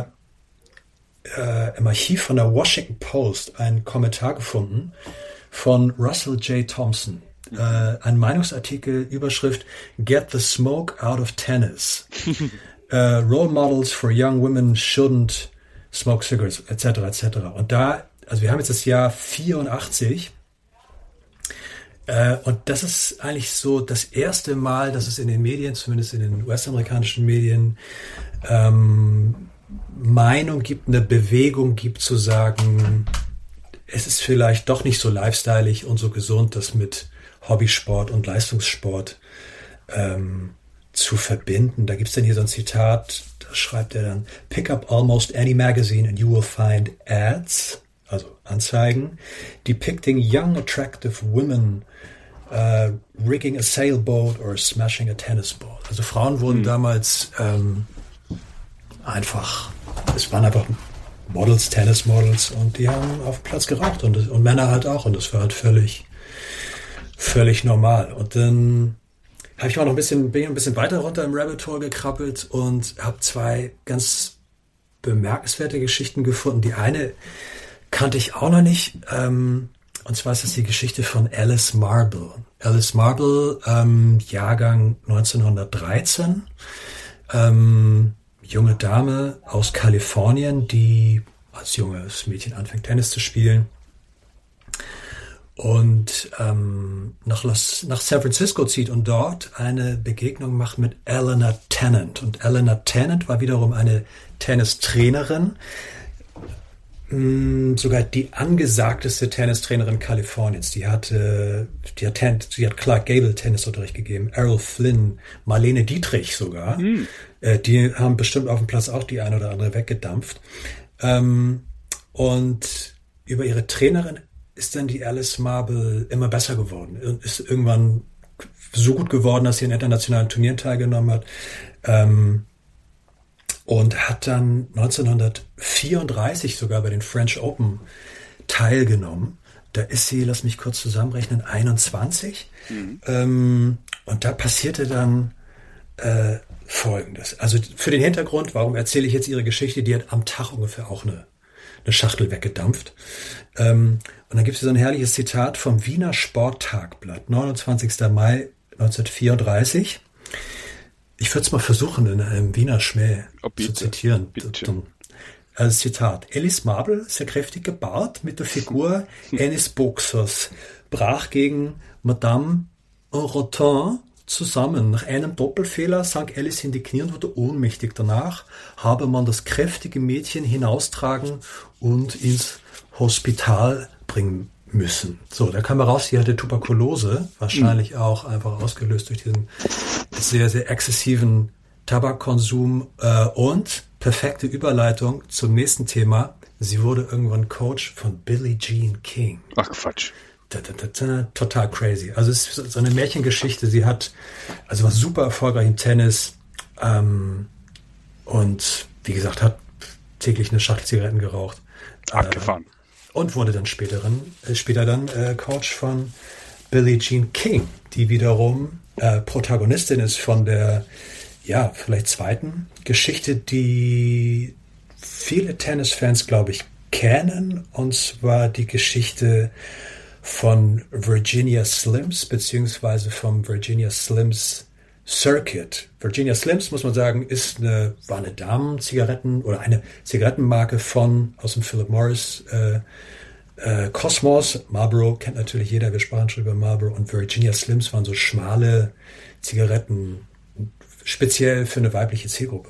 im Archiv von der Washington Post einen Kommentar gefunden von Russell J. Thompson. Ein Meinungsartikel, Überschrift Get the Smoke Out of Tennis. Role Models for Young Women Shouldn't Smoke Cigarettes, etc., etc. Und da, also wir haben jetzt das Jahr 84 und das ist eigentlich so das erste Mal, dass es in den Medien, zumindest in den US-amerikanischen Medien, Meinung gibt, eine Bewegung gibt zu sagen, es ist vielleicht doch nicht so lifestyleig und so gesund, das mit Hobbysport und Leistungssport zu verbinden. Da gibt's dann hier so ein Zitat, da schreibt er dann, pick up almost any magazine and you will find ads, also Anzeigen, depicting young attractive women rigging a sailboat or smashing a tennis ball. Also Frauen wurden damals es waren einfach Models, Tennismodels und die haben auf dem Platz geraucht und Männer halt auch und das war halt völlig normal. Und dann bin ich ein bisschen weiter runter im Rabbit Hole gekrabbelt und habe 2 ganz bemerkenswerte Geschichten gefunden. Die eine kannte ich auch noch nicht. Und zwar ist das die Geschichte von Alice Marble. Alice Marble, Jahrgang 1913. Junge Dame aus Kalifornien, die als junges Mädchen anfängt, Tennis zu spielen. Und nach San Francisco zieht und dort eine Begegnung macht mit Eleanor Tennant. Und Eleanor Tennant war wiederum eine Tennistrainerin, sogar die angesagteste Tennistrainerin Kaliforniens. Die hat Clark Gable Tennisunterricht gegeben, Errol Flynn, Marlene Dietrich sogar. Die haben bestimmt auf dem Platz auch die eine oder andere weggedampft. Und über ihre Trainerin ist dann die Alice Marble immer besser geworden und ist irgendwann so gut geworden, dass sie in internationalen Turnieren teilgenommen hat. Und hat dann 1934 sogar bei den French Open teilgenommen. Da ist sie, lass mich kurz zusammenrechnen, 21. Und da passierte dann Folgendes. Also für den Hintergrund, warum erzähle ich jetzt ihre Geschichte? Die hat am Tag ungefähr auch eine Schachtel weggedampft. Und dann gibt es so ein herrliches Zitat vom Wiener Sporttagblatt, 29. Mai 1934. Ich würde es mal versuchen, in einem Wiener Schmäh zu zitieren. Bitte. Also Zitat. Alice Marble, sehr kräftig gebaut, mit der Figur eines Boxers, brach gegen Madame Rotin zusammen. Nach einem Doppelfehler sank Alice in die Knie und wurde ohnmächtig. Danach habe man das kräftige Mädchen hinaustragen und ins Hospital bringen müssen. So, da kam raus, sie hatte Tuberkulose, wahrscheinlich auch einfach ausgelöst durch diesen sehr, sehr exzessiven Tabakkonsum und perfekte Überleitung zum nächsten Thema. Sie wurde irgendwann Coach von Billie Jean King. Ach, Quatsch. Total crazy. Also es ist so eine Märchengeschichte. Sie war super erfolgreich im Tennis und wie gesagt, hat täglich eine Schachtel Zigaretten geraucht. Abgefahren. Und wurde dann später dann Coach von Billie Jean King, die wiederum Protagonistin ist von der vielleicht zweiten Geschichte, die viele Tennisfans, glaube ich, kennen, und zwar die Geschichte von Virginia Slims, beziehungsweise vom Virginia Slims Circuit. Virginia Slims, muss man sagen, war eine Damen-Zigaretten- oder eine Zigarettenmarke aus dem Philip Morris Kosmos. Marlboro kennt natürlich jeder, wir sprachen schon über Marlboro, und Virginia Slims waren so schmale Zigaretten, speziell für eine weibliche Zielgruppe.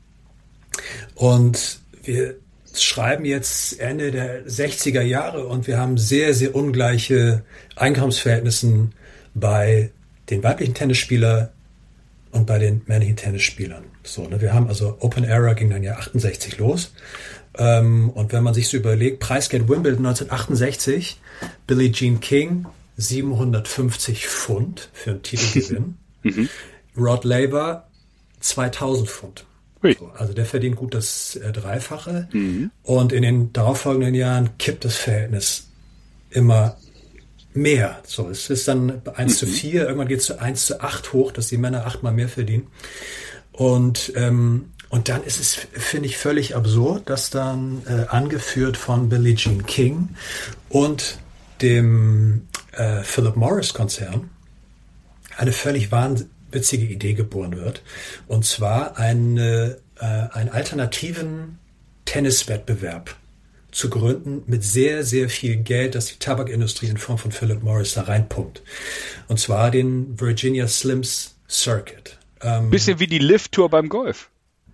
Und wir schreiben jetzt Ende der 60er Jahre und wir haben sehr, sehr ungleiche Einkommensverhältnisse bei den weiblichen Tennisspielern und bei den männlichen Tennisspielern. So, ne? Wir haben also Open Era ging dann ja 68 los. Und wenn man sich so überlegt, Preisgeld Wimbledon 1968, Billie Jean King 750 Pfund für einen Titelgewinn. Rod Laver 2000 Pfund. So, also der verdient gut das Dreifache. Und in den darauffolgenden Jahren kippt das Verhältnis immer mehr. So, es ist dann 1:4, irgendwann geht es zu 1:8 hoch, dass die Männer 8-mal mehr verdienen. Und dann ist es, finde ich, völlig absurd, dass dann angeführt von Billie Jean King und dem Philip Morris Konzern eine völlig wahnwitzige Idee geboren wird. Und zwar einen alternativen Tenniswettbewerb zu gründen mit sehr, sehr viel Geld, das die Tabakindustrie in Form von Philip Morris da reinpumpt. Und zwar den Virginia Slims Circuit. Bisschen wie die Lift-Tour beim Golf.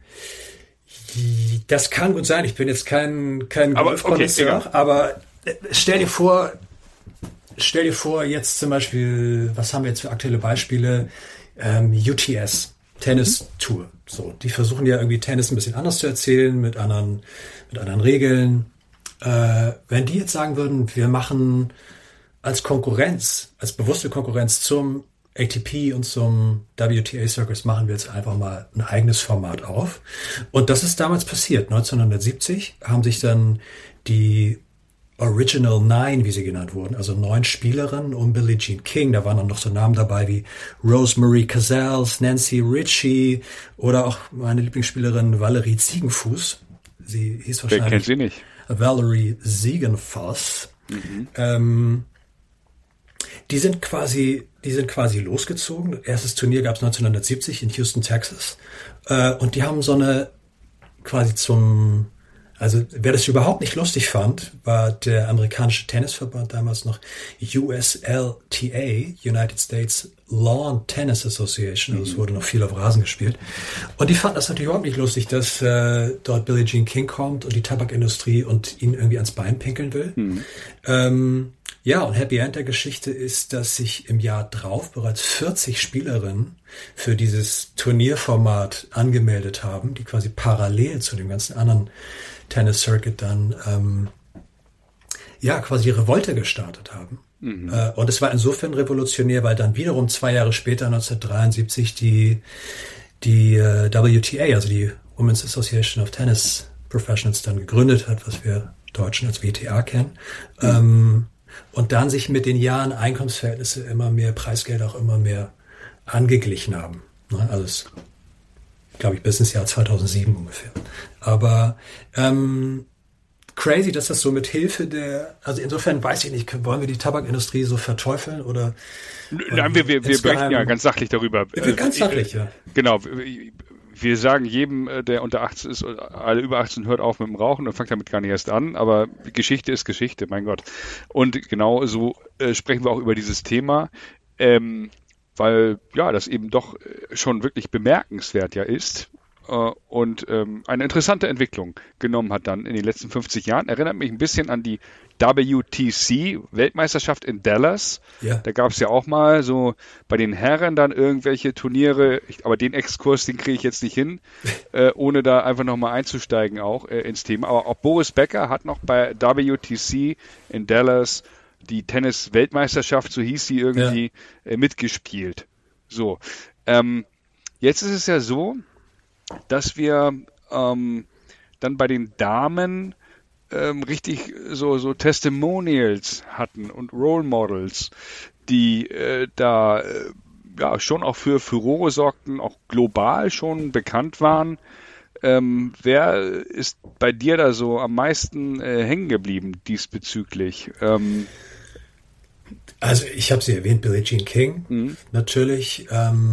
Das kann gut sein. Ich bin jetzt kein Golfkonnoisseur, aber stell dir vor, jetzt zum Beispiel, was haben wir jetzt für aktuelle Beispiele? UTS, Tennis Tour. So, die versuchen ja irgendwie Tennis ein bisschen anders zu erzählen, mit anderen Regeln. Wenn die jetzt sagen würden, wir machen als bewusste Konkurrenz zum ATP und zum WTA Circus machen wir jetzt einfach mal ein eigenes Format auf. Und das ist damals passiert. 1970 haben sich dann die Original 9, wie sie genannt wurden, also 9 Spielerinnen um Billie Jean King. Da waren dann noch so Namen dabei wie Rosemary Casals, Nancy Ritchie oder auch meine Lieblingsspielerin Valerie Ziegenfuß. Sie hieß wahrscheinlich... Wer kennt sie nicht? Valerie Ziegenfuss. Die sind quasi losgezogen. Erstes Turnier gab es 1970 in Houston, Texas. Und die haben so eine also wer das überhaupt nicht lustig fand, war der amerikanische Tennisverband, damals noch USLTA, United States Lawn Tennis Association. Also es wurde noch viel auf Rasen gespielt. Und die fanden das natürlich überhaupt nicht lustig, dass dort Billie Jean King kommt und die Tabakindustrie und ihn irgendwie ans Bein pinkeln will. Und Happy End der Geschichte ist, dass sich im Jahr drauf bereits 40 Spielerinnen für dieses Turnierformat angemeldet haben, die quasi parallel zu dem ganzen anderen Tennis-Circuit dann quasi die Revolte gestartet haben. Und es war insofern revolutionär, weil dann wiederum 2 Jahre später, 1973, die WTA, also die Women's Association of Tennis Professionals, dann gegründet hat, was wir Deutschen als WTA kennen. und dann sich mit den Jahren Einkommensverhältnisse immer mehr, Preisgeld auch immer mehr angeglichen haben. Ne? Also glaube ich, bis ins Jahr 2007 ungefähr. Aber crazy, dass das so mit Hilfe also insofern weiß ich nicht, wollen wir die Tabakindustrie so verteufeln oder? Nein, wir berichten ja ganz sachlich darüber. Ganz sachlich, ja. Genau. Wir sagen jedem, der unter 18 ist, alle über 18 hört auf mit dem Rauchen und fängt damit gar nicht erst an, aber Geschichte ist Geschichte, mein Gott. Und genau so sprechen wir auch über dieses Thema, weil ja, das eben doch schon wirklich bemerkenswert ja ist und eine interessante Entwicklung genommen hat dann in den letzten 50 Jahren. Erinnert mich ein bisschen an die WTC, Weltmeisterschaft in Dallas. Ja. Da gab es ja auch mal so bei den Herren dann irgendwelche Turniere, aber den Exkurs, den kriege ich jetzt nicht hin, ohne da einfach nochmal einzusteigen auch ins Thema. Aber auch Boris Becker hat noch bei WTC in Dallas die Tennis-Weltmeisterschaft, so hieß sie irgendwie, mitgespielt. So, jetzt ist es ja so, dass wir dann bei den Damen richtig so Testimonials hatten und Role Models, die da ja schon auch für Furore sorgten, auch global schon bekannt waren. Wer ist bei dir da so am meisten hängen geblieben diesbezüglich? Also ich habe sie erwähnt, Billie Jean King, natürlich.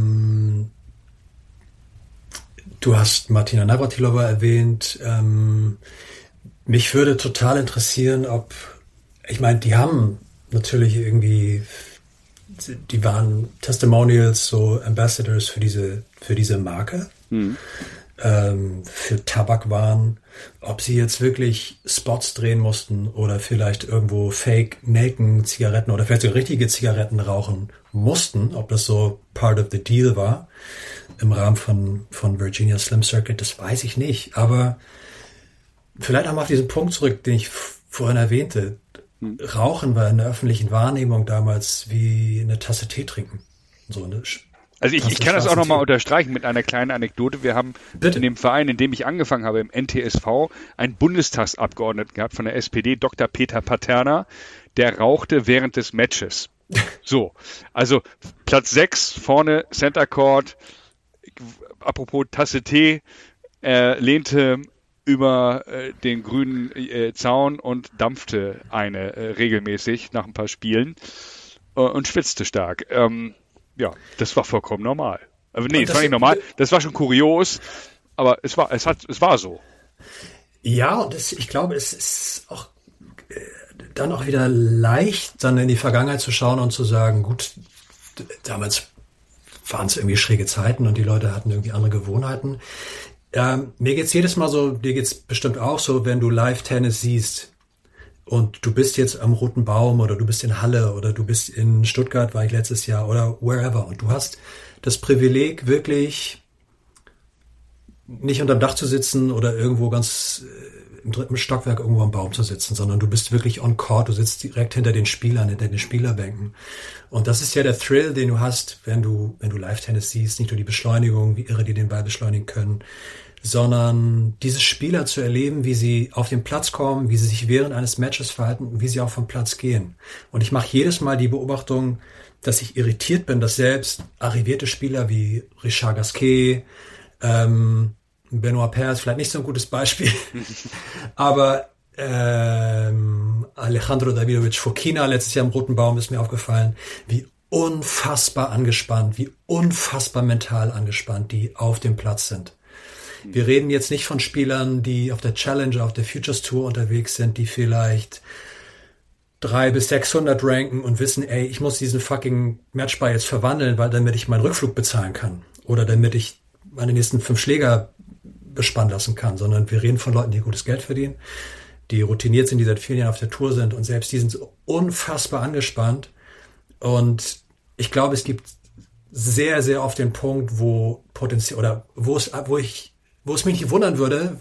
Du hast Martina Navratilova erwähnt. Mich würde total interessieren, ich meine, die haben natürlich irgendwie, die waren Testimonials, so Ambassadors für diese Marke, für Tabakwaren. Ob sie jetzt wirklich Spots drehen mussten oder vielleicht irgendwo Fake-Nelken-Zigaretten oder vielleicht so richtige Zigaretten rauchen mussten, ob das so part of the deal war im Rahmen von Virginia Slim Circuit, das weiß ich nicht. Aber vielleicht einmal auf diesen Punkt zurück, den ich vorhin erwähnte. Rauchen war in der öffentlichen Wahrnehmung damals wie eine Tasse Tee trinken. So eine Also ich kann das auch nochmal unterstreichen mit einer kleinen Anekdote. Wir haben in dem Verein, in dem ich angefangen habe, im NTSV, einen Bundestagsabgeordneten gehabt von der SPD, Dr. Peter Paterna, der rauchte während des Matches. So, also Platz 6, vorne Center Court, apropos Tasse Tee, lehnte über den grünen Zaun und dampfte regelmäßig nach ein paar Spielen und schwitzte stark. Ja, das war vollkommen normal. Aber nee, das war nicht normal. Das war schon kurios, aber es war so. Ja, und ich glaube, es ist auch dann auch wieder leicht, dann in die Vergangenheit zu schauen und zu sagen, gut, damals waren es irgendwie schräge Zeiten und die Leute hatten irgendwie andere Gewohnheiten. Mir geht's jedes Mal so, dir geht's bestimmt auch so, wenn du Live-Tennis siehst und du bist jetzt am Roten Baum oder du bist in Halle oder du bist in Stuttgart, war ich letztes Jahr, oder wherever, und du hast das Privileg, wirklich nicht unterm Dach zu sitzen oder irgendwo ganz im 3. Stockwerk irgendwo am Baum zu sitzen, sondern du bist wirklich on court, du sitzt direkt hinter den Spielern, hinter den Spielerbänken. Und das ist ja der Thrill, den du hast, wenn du Live-Tennis siehst, nicht nur die Beschleunigung, wie irre die den Ball beschleunigen können, sondern diese Spieler zu erleben, wie sie auf den Platz kommen, wie sie sich während eines Matches verhalten und wie sie auch vom Platz gehen. Und ich mache jedes Mal die Beobachtung, dass ich irritiert bin, dass selbst arrivierte Spieler wie Richard Gasquet, Benoit Paire ist vielleicht nicht so ein gutes Beispiel, aber Alejandro Davidovich Fokina letztes Jahr im Roten Baum ist mir aufgefallen, wie unfassbar angespannt, wie unfassbar mental angespannt die auf dem Platz sind. Wir reden jetzt nicht von Spielern, die auf der Challenger, auf der Futures Tour unterwegs sind, die vielleicht 300 bis 600 ranken und wissen, ey, ich muss diesen fucking Matchball jetzt verwandeln, damit ich meinen Rückflug bezahlen kann oder damit ich meine nächsten 5 Schläger bespannen lassen kann, sondern wir reden von Leuten, die gutes Geld verdienen, die routiniert sind, die seit vielen Jahren auf der Tour sind und selbst die sind so unfassbar angespannt. Und ich glaube, es gibt sehr, sehr oft den Punkt, wo potenziell oder wo es mich nicht wundern würde,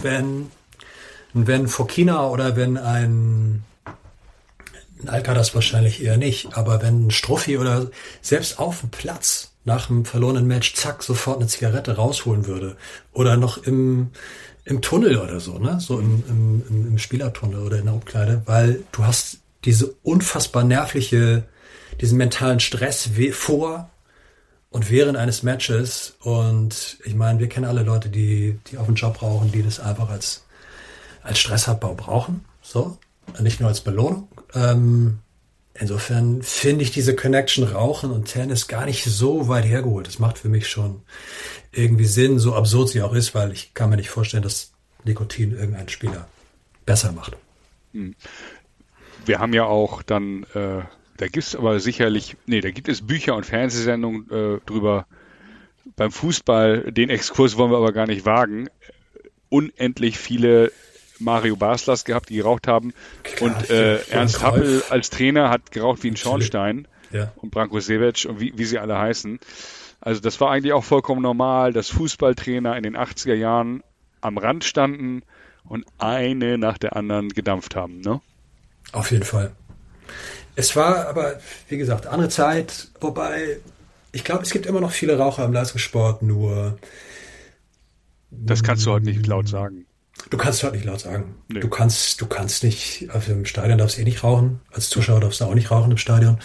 wenn Fokina oder wenn ein Alcaraz wahrscheinlich eher nicht, aber wenn ein Struffi oder selbst auf dem Platz nach einem verlorenen Match, zack, sofort eine Zigarette rausholen würde. Oder noch im Tunnel oder so, ne? So im Spielertunnel oder in der Umkleide, weil du hast diese unfassbar nervliche, diesen mentalen Stress vor und während eines Matches. Und ich meine, wir kennen alle Leute, die auf den Job brauchen, die das einfach als Stressabbau brauchen. So. Und nicht nur als Belohnung. Insofern finde ich diese Connection Rauchen und Tennis gar nicht so weit hergeholt. Das macht für mich schon irgendwie Sinn, so absurd sie auch ist, weil ich kann mir nicht vorstellen, dass Nikotin irgendeinen Spieler besser macht. Wir haben ja auch dann, da gibt es Bücher und Fernsehsendungen drüber. Beim Fußball, den Exkurs wollen wir aber gar nicht wagen. Unendlich viele Mario Baslers gehabt, die geraucht haben. Klar, und Ernst Happel als Trainer hat geraucht wie ein Schornstein. Ja. Und Branko Sevic und wie sie alle heißen. Also das war eigentlich auch vollkommen normal, dass Fußballtrainer in den 80er Jahren am Rand standen und eine nach der anderen gedampft haben, ne? Auf jeden Fall. Es war aber, wie gesagt, andere Zeit, wobei ich glaube, es gibt immer noch viele Raucher im Leistungssport, nur das kannst du heute nicht laut sagen. Du kannst heute nicht laut sagen. Nee. Du kannst nicht, also im Stadion darfst du nicht rauchen, als Zuschauer darfst du auch nicht rauchen im Stadion.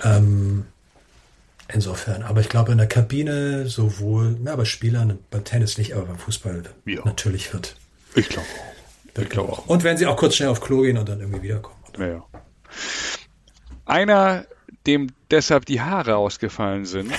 Insofern, aber ich glaube in der Kabine sowohl, bei Spielern, beim Tennis nicht, aber beim Fußball natürlich wird. Ich glaube auch. Und wenn sie auch kurz schnell auf Klo gehen und dann irgendwie wiederkommen. Ja. Einer, dem deshalb die Haare ausgefallen sind,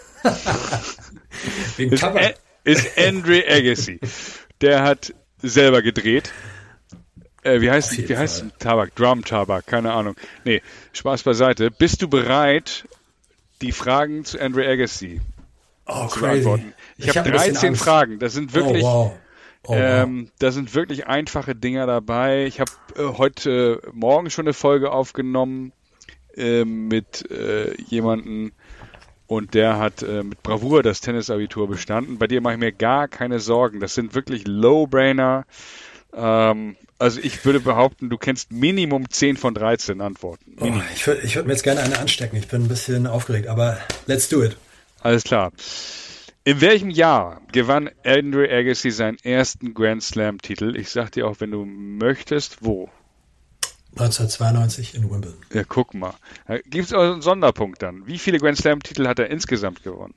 wegen Tabak, ist Andre Agassi. Der hat selber gedreht. Wie heißt Tabak? Drum-Tabak, keine Ahnung. Nee, Spaß beiseite. Bist du bereit, die Fragen zu Andre Agassi zu beantworten? Ich habe 13 Fragen. Das sind wirklich, da sind wirklich einfache Dinger dabei. Ich habe heute Morgen schon eine Folge aufgenommen mit jemandem und der hat mit Bravour das Tennisabitur bestanden. Bei dir mache ich mir gar keine Sorgen. Das sind wirklich Low-Brainer. Also ich würde behaupten, du kennst Minimum 10 von 13 Antworten. Ich würd mir jetzt gerne eine anstecken. Ich bin ein bisschen aufgeregt, aber let's do it. Alles klar. In welchem Jahr gewann Andre Agassi seinen ersten Grand Slam-Titel? Ich sag dir auch, wenn du möchtest, wo? 1992 in Wimbledon. Ja, guck mal. Da gibt es auch einen Sonderpunkt dann. Wie viele Grand Slam-Titel hat er insgesamt gewonnen?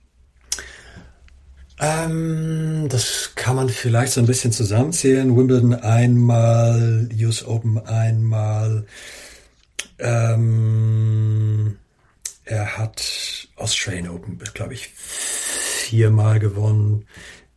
Das kann man vielleicht so ein bisschen zusammenzählen. Wimbledon einmal, US Open einmal. Er hat Australian Open, glaube ich, 4-mal gewonnen.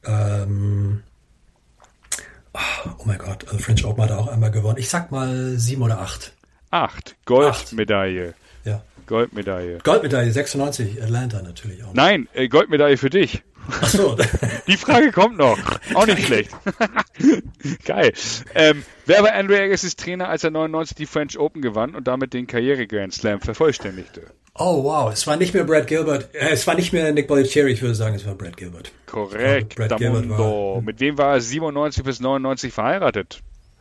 Oh mein Gott, also French Open hat er auch einmal gewonnen. Ich sag mal 7 oder 8. 8. Goldmedaille. Ja. Goldmedaille. Goldmedaille, 96, Atlanta natürlich auch. Nein, Goldmedaille für dich. Ach so. Die Frage kommt noch. Auch nicht schlecht. Geil. Wer war Andre Agassis Trainer, als er 99 die French Open gewann und damit den Karriere-Grand Slam vervollständigte? Oh, wow. Es war nicht mehr Brad Gilbert. Es war nicht mehr Nick Bollettieri. Ich würde sagen, es war Brad Gilbert. Korrekt. Brad Gilbert war, mit wem war er 97 bis 99 verheiratet?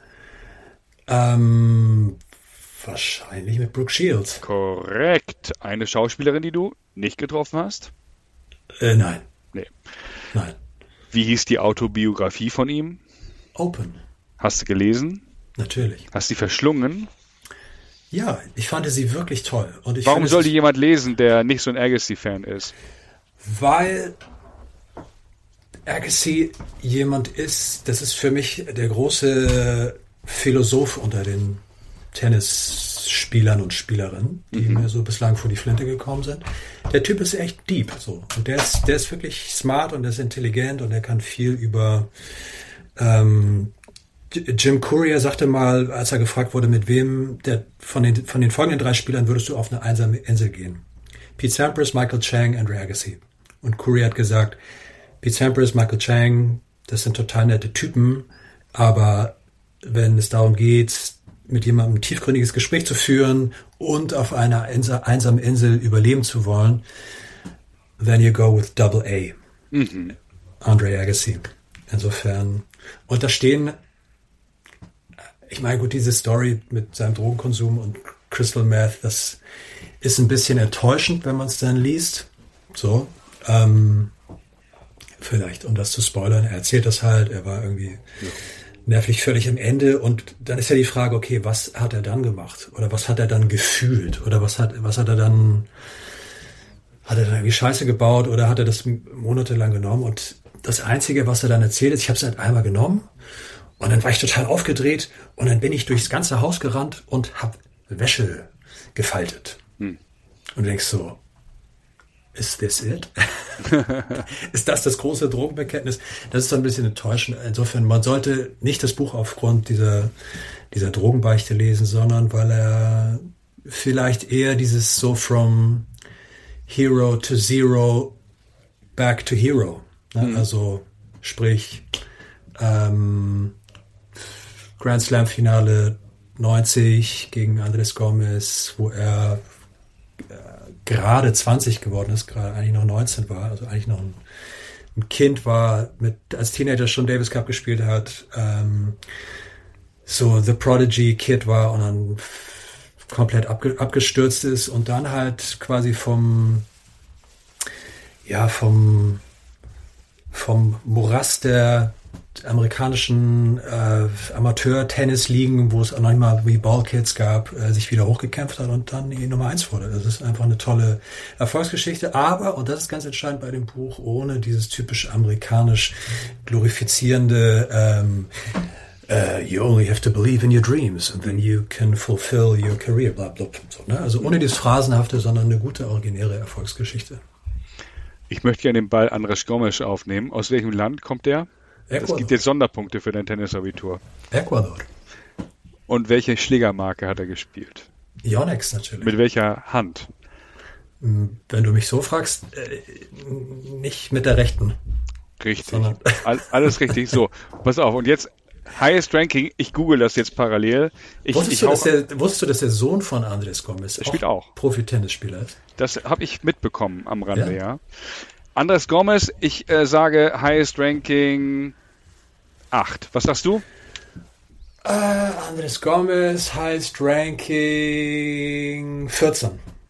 Wahrscheinlich mit Brooke Shields. Korrekt. Eine Schauspielerin, die du nicht getroffen hast? Nein. Nee. Nein. Wie hieß die Autobiografie von ihm? Open. Hast du gelesen? Natürlich. Hast du sie verschlungen? Ja, ich fand sie wirklich toll. Und warum soll die jemand lesen, der nicht so ein Agassi-Fan ist? Weil Agassi jemand ist, das ist für mich der große Philosoph unter den Tennisspielern und Spielerinnen, die mir so bislang vor die Flinte gekommen sind. Der Typ ist echt deep, so. Und der ist wirklich smart und der ist intelligent und der kann viel über, Jim Courier sagte mal, als er gefragt wurde, mit wem von den folgenden 3 Spielern würdest du auf eine einsame Insel gehen? Pete Sampras, Michael Chang, Andre Agassi. Und Courier hat gesagt, Pete Sampras, Michael Chang, das sind total nette Typen, aber wenn es darum geht, mit jemandem ein tiefgründiges Gespräch zu führen und auf einer einsamen Insel überleben zu wollen, then you go with double A. Andre Agassi. Insofern. Und da stehen, ich meine, gut, diese Story mit seinem Drogenkonsum und Crystal Meth, das ist ein bisschen enttäuschend, wenn man es dann liest. So, vielleicht, um das zu spoilern, er erzählt das halt, er war irgendwie nervlich völlig am Ende. Und dann ist ja die Frage, okay, was hat er dann gemacht? Oder was hat er dann gefühlt? Oder was hat er dann irgendwie Scheiße gebaut? Oder hat er das monatelang genommen? Und das Einzige, was er dann erzählt ist, ich habe es halt einmal genommen und dann war ich total aufgedreht und dann bin ich durchs ganze Haus gerannt und habe Wäsche gefaltet. Und du denkst so, is this it? Ist das große Drogenbekenntnis? Das ist so ein bisschen enttäuschend. Insofern, man sollte nicht das Buch aufgrund dieser Drogenbeichte lesen, sondern weil er vielleicht eher dieses so from Hero to Zero back to Hero. Ne? Also sprich Grand Slam Finale 90 gegen Andrés Gómez, wo er gerade 20 geworden ist, gerade eigentlich noch 19 war, also eigentlich noch ein Kind war, als Teenager schon Davis Cup gespielt hat, so The Prodigy Kid war und dann komplett abgestürzt ist und dann halt quasi vom Morast der amerikanischen Amateur-Tennis-Ligen, wo es auch noch nicht mal wie Ballkids gab, sich wieder hochgekämpft hat und dann die Nummer 1 wurde. Das ist einfach eine tolle Erfolgsgeschichte, aber, und das ist ganz entscheidend bei dem Buch, ohne dieses typisch amerikanisch glorifizierende you only have to believe in your dreams and then you can fulfill your career, bla bla bla. So, ne? Also ohne dieses Phrasenhafte, sondern eine gute, originäre Erfolgsgeschichte. Ich möchte gerne den Ball Andrés Gómez aufnehmen. Aus welchem Land kommt der? Ecuador. Es gibt jetzt Sonderpunkte für dein Tennisabitur. Ecuador. Und welche Schlägermarke hat er gespielt? Yonex natürlich. Mit welcher Hand? Wenn du mich so fragst, nicht mit der rechten. Richtig. Alles richtig. So, pass auf. Und jetzt Highest Ranking. Ich google das jetzt parallel. Wusstest du, dass der Sohn von Andrés Gómez spielt auch Profi-Tennisspieler ist? Das habe ich mitbekommen am Rande, ja. Andrés Gómez, ich sage Highest Ranking 8. Was sagst du? Andrés Gómez, Highest Ranking 14.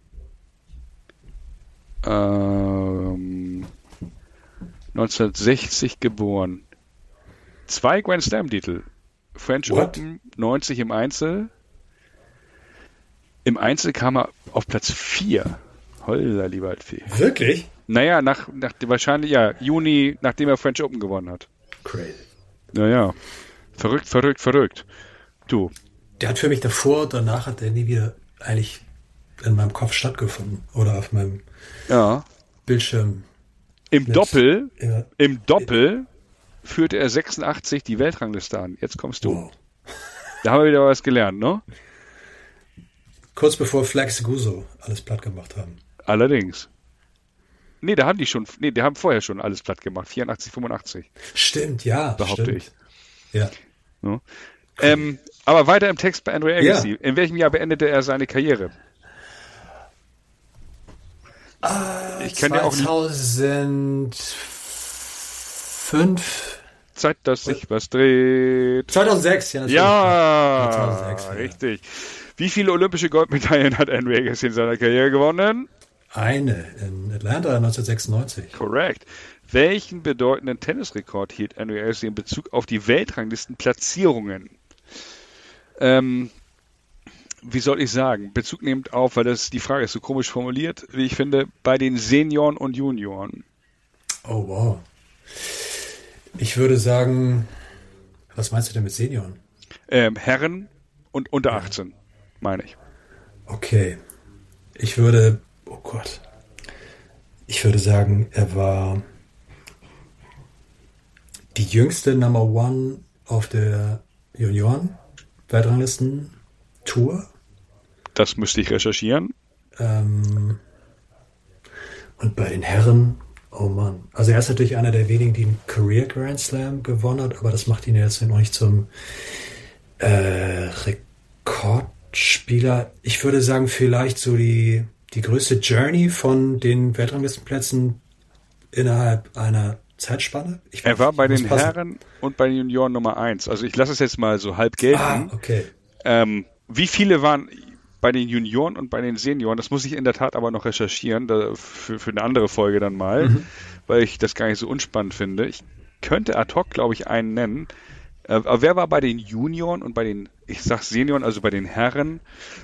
1960 geboren. 2 Grand Slam-Titel. French Open, 90 im Einzel. Im Einzel kam er auf Platz 4. Holla, lieber Altfee. Wirklich? Naja, wahrscheinlich, Juni, nachdem er French Open gewonnen hat. Crazy. Naja, verrückt. Du. Der hat für mich davor und danach hat der nie wieder eigentlich in meinem Kopf stattgefunden. Oder auf meinem Bildschirm. Im Doppel führte er 86 die Weltrangliste an. Jetzt kommst du. Wow. Da haben wir wieder was gelernt, ne? Kurz bevor Flex Guso alles platt gemacht haben. Allerdings. Die haben vorher schon alles platt gemacht. 84, 85. Stimmt, ja. Behaupte ich. Ja. No? Aber weiter im Text bei Andre Agassi. Ja. In welchem Jahr beendete er seine Karriere? Ich kann ja auch 2005. Zeit, dass sich was dreht. 2006, ja. Natürlich. Ja, 2006, richtig. Wie viele olympische Goldmedaillen hat Andre Agassi in seiner Karriere gewonnen? Eine in Atlanta 1996. Korrekt. Welchen bedeutenden Tennisrekord hielt Andre Agassi in Bezug auf die Weltranglistenplatzierungen? Wie soll ich sagen? Bezug nehmend auf, weil die Frage ist so komisch formuliert, wie ich finde, bei den Senioren und Junioren. Oh, wow. Ich würde sagen, was meinst du denn mit Senioren? Herren und unter 18, meine ich. Okay. Ich würde sagen, er war die jüngste Number One auf der Junioren-Weltranglisten-Tour. Das müsste ich recherchieren. Und bei den Herren, oh Mann. Also er ist natürlich einer der wenigen, die einen Career Grand Slam gewonnen hat, aber das macht ihn jetzt noch nicht zum Rekordspieler. Ich würde sagen, vielleicht so die größte Journey von den Weltranglistenplätzen innerhalb einer Zeitspanne. Er war bei den Herren und bei den Junioren Nummer 1. Also ich lasse es jetzt mal so halb gelten. Okay. Wie viele waren bei den Junioren und bei den Senioren? Das muss ich in der Tat aber noch recherchieren, für eine andere Folge dann mal, weil ich das gar nicht so unspannend finde. Ich könnte ad hoc, glaube ich, einen nennen. Aber wer war bei den Junioren und bei den, ich sag Senioren, also bei den Herren,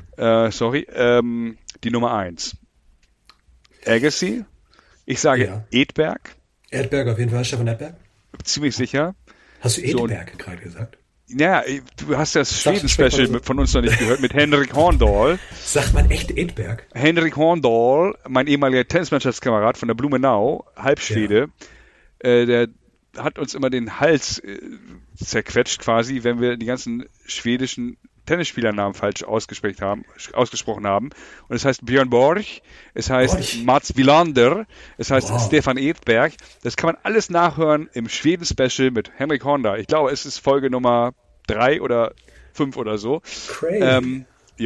die Nummer 1? Agassi? Ich sage Edberg. Edberg auf jeden Fall, Stefan Edberg. Ziemlich sicher. Hast du Edberg gerade gesagt? Ja, du hast das Schweden-Special von uns noch nicht gehört mit Henrik Horndahl. Sagt man echt Edberg? Henrik Horndahl, mein ehemaliger Tennismannschaftskamerad von der Blumenau, Halbschwede, der hat uns immer den Hals zerquetscht quasi, wenn wir die ganzen schwedischen Tennisspielernamen falsch ausgesprochen haben. Und es heißt Björn Borg, es heißt Mats Wilander, es heißt Stefan Edberg. Das kann man alles nachhören im Schweden-Special mit Henrik Horndahl. Ich glaube, es ist Folge Nummer 3 oder 5 oder so. Crazy.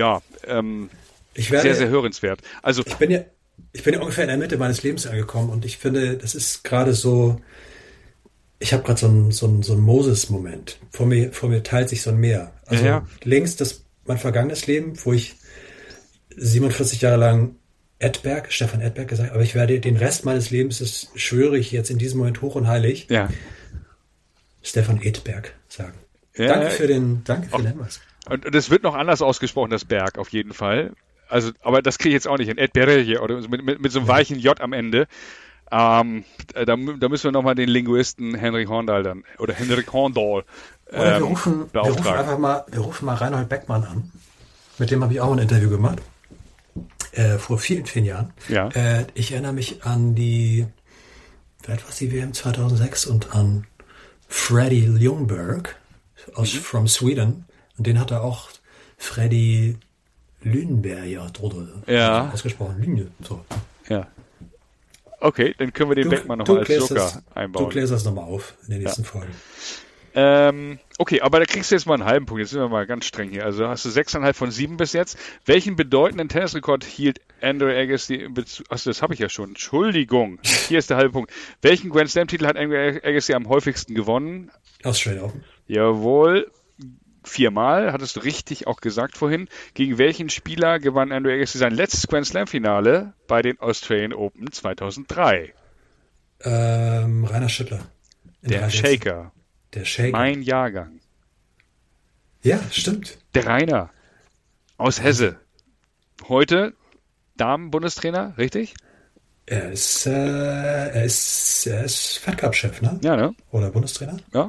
Sehr, sehr hörenswert. Also ich bin ja ungefähr in der Mitte meines Lebens angekommen und ich finde, das ist gerade so, ich habe gerade so einen Moses-Moment. Vor mir teilt sich so ein Meer. Also links mein vergangenes Leben, wo ich 47 Jahre lang Stefan Edberg gesagt, aber ich werde den Rest meines Lebens, das schwöre ich jetzt in diesem Moment hoch und heilig, Stefan Edberg sagen. Ja, danke für den Hinweis. Und das wird noch anders ausgesprochen, das Berg, auf jeden Fall. Also, aber das kriege ich jetzt auch nicht hin. Edberg oder mit so einem weichen J am Ende. Da müssen wir nochmal den Linguisten Henrik Horndahl beauftragen. Wir rufen mal Reinhold Beckmann an. Mit dem habe ich auch ein Interview gemacht. Vor vielen, vielen Jahren. Ja. Ich erinnere mich an vielleicht war es die WM 2006 und an Freddie Ljungberg from Sweden. Und den hat er auch Freddie Lünberger ausgesprochen. Lünne, so. Ja. Okay, dann können wir den Beckmann nochmal als Joker einbauen. Du klärst das nochmal auf in der nächsten Folge. Okay, aber da kriegst du jetzt mal einen halben Punkt. Jetzt sind wir mal ganz streng hier. Also hast du 6,5 von 7 bis jetzt. Welchen bedeutenden Tennisrekord hielt Andre Agassi in Bezug... Achso, das habe ich ja schon. Entschuldigung. Hier ist der halbe Punkt. Welchen Grand Slam-Titel hat Andre Agassi am häufigsten gewonnen? Australian Open. Jawohl. 4-mal, hattest du richtig auch gesagt vorhin. Gegen welchen Spieler gewann Andre Agassi sein letztes Grand Slam-Finale bei den Australian Open 2003? Rainer Schüttler. Der Shaker. Der Shaker. Mein Jahrgang. Ja, stimmt. Der Rainer aus Hesse. Heute Damen-Bundestrainer, richtig? Er ist Fed Cup-Chef, ne? Ja, ne? Oder Bundestrainer? Ja.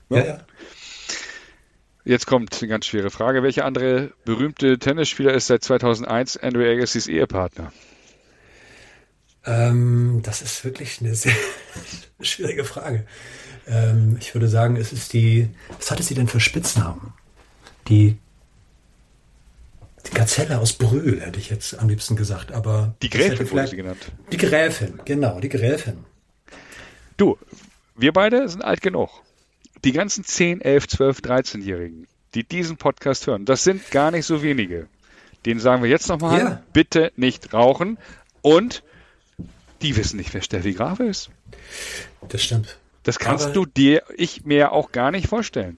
Jetzt kommt eine ganz schwere Frage. Welcher andere berühmte Tennisspieler ist seit 2001 Andre Agassis Ehepartner? Das ist wirklich eine sehr schwierige Frage. Ich würde sagen, es ist was hatte sie denn für Spitznamen? Die Gazelle aus Brühl, hätte ich jetzt am liebsten gesagt, aber... Die Gräfin wurde sie genannt. Die Gräfin, genau, die Gräfin. Du, wir beide sind alt genug. Die ganzen 10, 11, 12, 13-Jährigen, die diesen Podcast hören, das sind gar nicht so wenige. Denen sagen wir jetzt nochmal, bitte nicht rauchen. Und die wissen nicht, wer Steffi Graf ist. Das stimmt. Das kannst mir auch gar nicht vorstellen.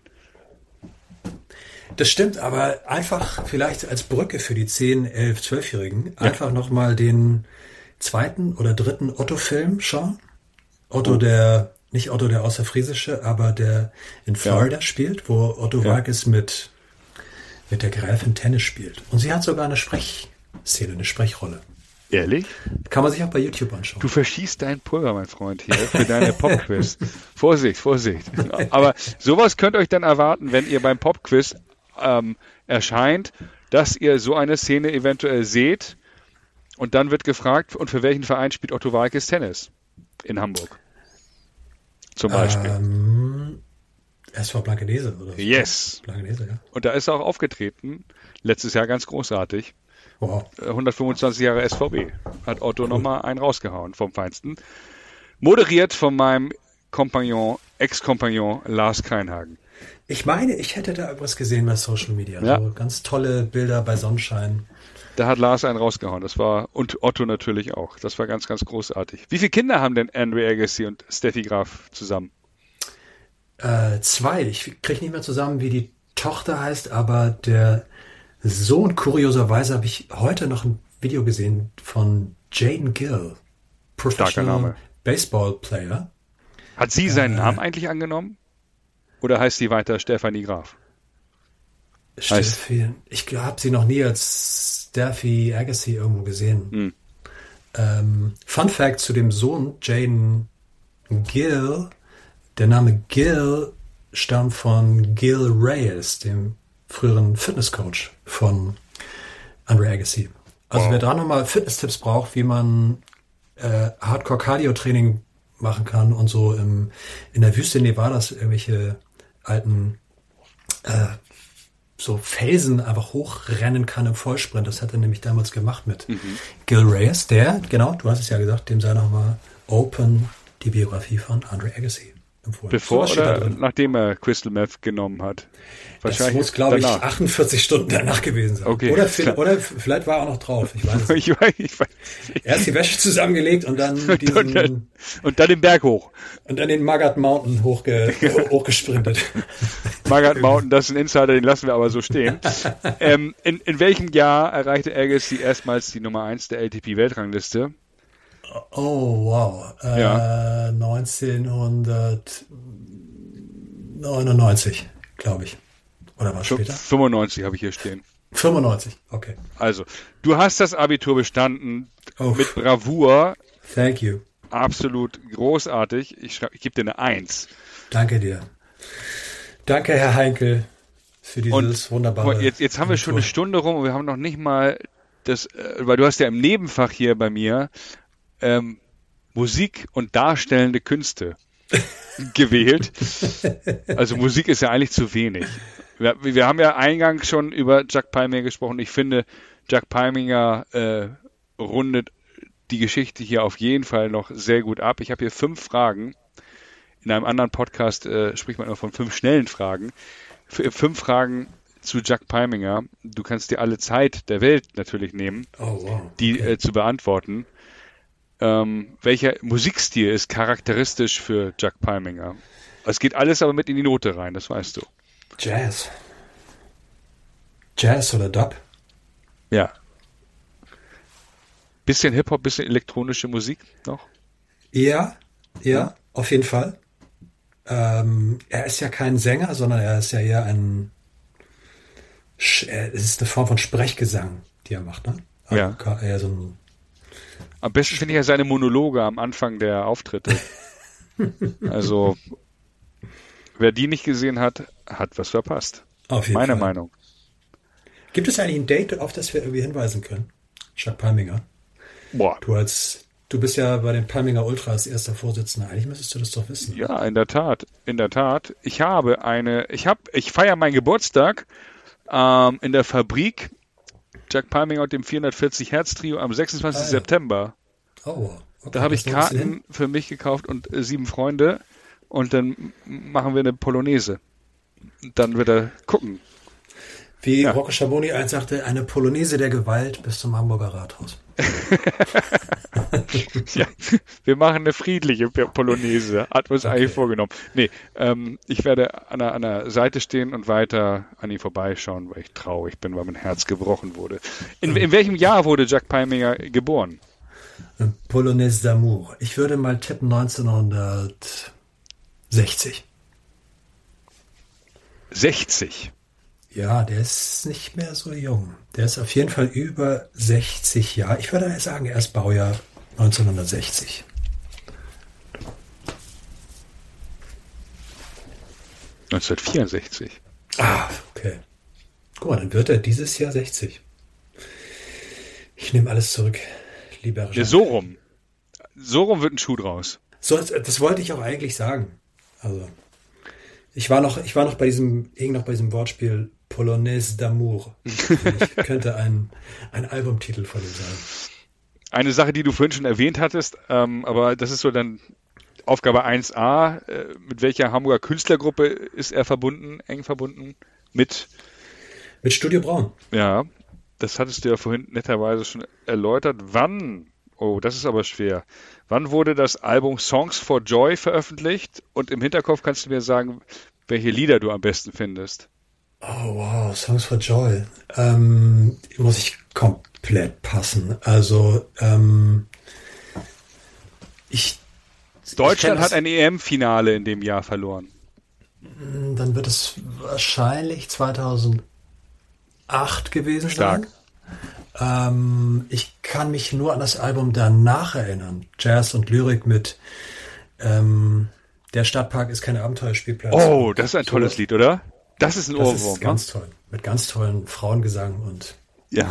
Das stimmt, aber einfach vielleicht als Brücke für die 10, 11, 12-Jährigen einfach nochmal den 2. oder 3. Otto-Film schauen. Nicht Otto der Außerfriesische, aber der in Florida spielt, wo Otto Walkes mit der Gräfin Tennis spielt. Und sie hat sogar eine Sprechszene, eine Sprechrolle. Ehrlich? Kann man sich auch bei YouTube anschauen. Du verschießt dein Pulver, mein Freund, hier für deine Popquiz. Vorsicht. Aber sowas könnt ihr euch dann erwarten, wenn ihr beim Popquiz erscheint, dass ihr so eine Szene eventuell seht und dann wird gefragt, und für welchen Verein spielt Otto Walkes Tennis in Hamburg? Zum Beispiel. SV Blankenese oder so. Yes. Blankenese, ja. Und da ist er auch aufgetreten, letztes Jahr ganz großartig. Wow. 125 Jahre SVB. Hat Otto nochmal einen rausgehauen vom Feinsten. Moderiert von meinem Ex-Kompagnon Lars Kreinhagen. Ich meine, ich hätte da irgendwas gesehen bei Social Media. Ja. So ganz tolle Bilder bei Sonnenschein. Da hat Lars einen rausgehauen. Und Otto natürlich auch. Das war ganz, ganz großartig. Wie viele Kinder haben denn Andre Agassi und Steffi Graf zusammen? 2. Ich kriege nicht mehr zusammen, wie die Tochter heißt, aber der Sohn, kurioserweise habe ich heute noch ein Video gesehen von Jaden Gill, Professional Baseball Player. Hat sie seinen Namen eigentlich angenommen? Oder heißt sie weiter Stefanie Graf? Steffi, ich habe sie noch nie als Steffi Agassi irgendwo gesehen. Fun Fact zu dem Sohn, Jaden Gill. Der Name Gill stammt von Gil Reyes, dem früheren Fitnesscoach von Andre Agassi. Also wer da nochmal Fitness-Tipps braucht, wie man Hardcore-Cardio-Training machen kann und so in der Wüste Nevadas irgendwelche alten so Felsen einfach hochrennen kann im Vollsprint. Das hat er nämlich damals gemacht mit Gil Reyes, der, genau, du hast es ja gesagt, dem sei nochmal Open die Biografie von Andre Agassi empfohlen. Bevor oder nachdem er Crystal Meth genommen hat? Das muss, glaube ich, 48 Stunden danach gewesen sein. Okay, oder vielleicht war er auch noch drauf. Ich weiß es nicht. Ich weiß. Erst die Wäsche zusammengelegt und dann und dann den Berg hoch. Und dann den Magat Mountain hochgesprintet. Magat Mountain, das ist ein Insider, den lassen wir aber so stehen. In welchem Jahr erreichte Agassi erstmals die Nummer 1 der ATP-Weltrangliste? Oh, wow. 1999, glaube ich. Oder was später? 95 habe ich hier stehen. 95, okay. Also, du hast das Abitur bestanden mit Bravour. Thank you. Absolut großartig. Ich gebe dir eine 1. Danke dir. Danke, Herr Heinkel, für dieses wunderbare... Jetzt haben wir schon eine Stunde rum und wir haben noch nicht mal das, weil du hast ja im Nebenfach hier bei mir Musik und darstellende Künste gewählt. Also Musik ist ja eigentlich zu wenig. Wir haben ja eingangs schon über Jacques Palminger gesprochen. Ich finde, Jacques Palminger rundet die Geschichte hier auf jeden Fall noch sehr gut ab. Ich habe hier 5 Fragen. In einem anderen Podcast spricht man immer von 5 schnellen Fragen. 5 Fragen zu Jacques Palminger. Du kannst dir alle Zeit der Welt natürlich nehmen, die zu beantworten. Welcher Musikstil ist charakteristisch für Jacques Palminger? Es geht alles aber mit in die Note rein, das weißt du. Jazz. Jazz oder Dub? Ja. Bisschen Hip-Hop, bisschen elektronische Musik noch? Ja, auf jeden Fall. Er ist ja kein Sänger, sondern er ist ja eher es ist eine Form von Sprechgesang, die er macht, ne? Ja. Eher so ein Am besten finde ich ja seine Monologe am Anfang der Auftritte. Also, wer die nicht gesehen hat, hat was verpasst. Auf jeden Meine Fall. Meinung. Gibt es eigentlich ein Date, auf das wir irgendwie hinweisen können? Jacques Palminger. Boah. Du bist ja bei den Palminger Ultras erster Vorsitzender. Eigentlich müsstest du das doch wissen. Ja, in der Tat. Ich feiere meinen Geburtstag in der Fabrik Jacques Palminger und dem 440 Hertz Trio am 26. September. Oh, okay. Da habe ich Karten für mich gekauft und 7 Freunde und dann machen wir eine Polonaise. Dann wird er gucken. Wie Rocco Schamoni einst sagte, eine Polonaise der Gewalt bis zum Hamburger Rathaus. Ja, wir machen eine friedliche Polonaise. Hat uns eigentlich vorgenommen. Nee, ich werde an der Seite stehen und weiter an ihm vorbeischauen, weil ich traurig bin, weil mein Herz gebrochen wurde. In welchem Jahr wurde Jacques Palminger geboren? Polonaise d'amour. Ich würde mal tippen 1960. 60? Ja, der ist nicht mehr so jung. Der ist auf jeden Fall über 60 Jahre. Ich würde sagen, er ist Baujahr 1960. (1964). Ah, okay. Guck mal, dann wird er dieses Jahr 60. Ich nehme alles zurück, lieber Jean. Ja, so rum wird ein Schuh draus. So, das wollte ich auch eigentlich sagen. Also, ich war noch bei diesem Wortspiel Polonaise d'amour. Ich könnte ein Albumtitel von ihm sein. Eine Sache, die du vorhin schon erwähnt hattest, aber das ist so dann Aufgabe 1a. Mit welcher Hamburger Künstlergruppe ist er eng verbunden? Mit Studio Braun. Ja, das hattest du ja vorhin netterweise schon erläutert. Wann, das ist aber schwer, wann wurde das Album Songs for Joy veröffentlicht? Und im Hinterkopf kannst du mir sagen, welche Lieder du am besten findest. Oh wow, Songs for Joy. Muss ich komplett passen. Also Deutschland hat ein EM-Finale in dem Jahr verloren. dann wird es wahrscheinlich 2008 gewesen Stark. sein. Ich kann mich nur an das Album danach erinnern. Jazz und Lyrik mit Der Stadtpark ist kein Abenteuerspielplatz. Oh, das ist ein tolles Lied, oder? Das ist ein Das Ohrwurm. ist ganz toll. Mit ganz tollen Frauengesang und Ja.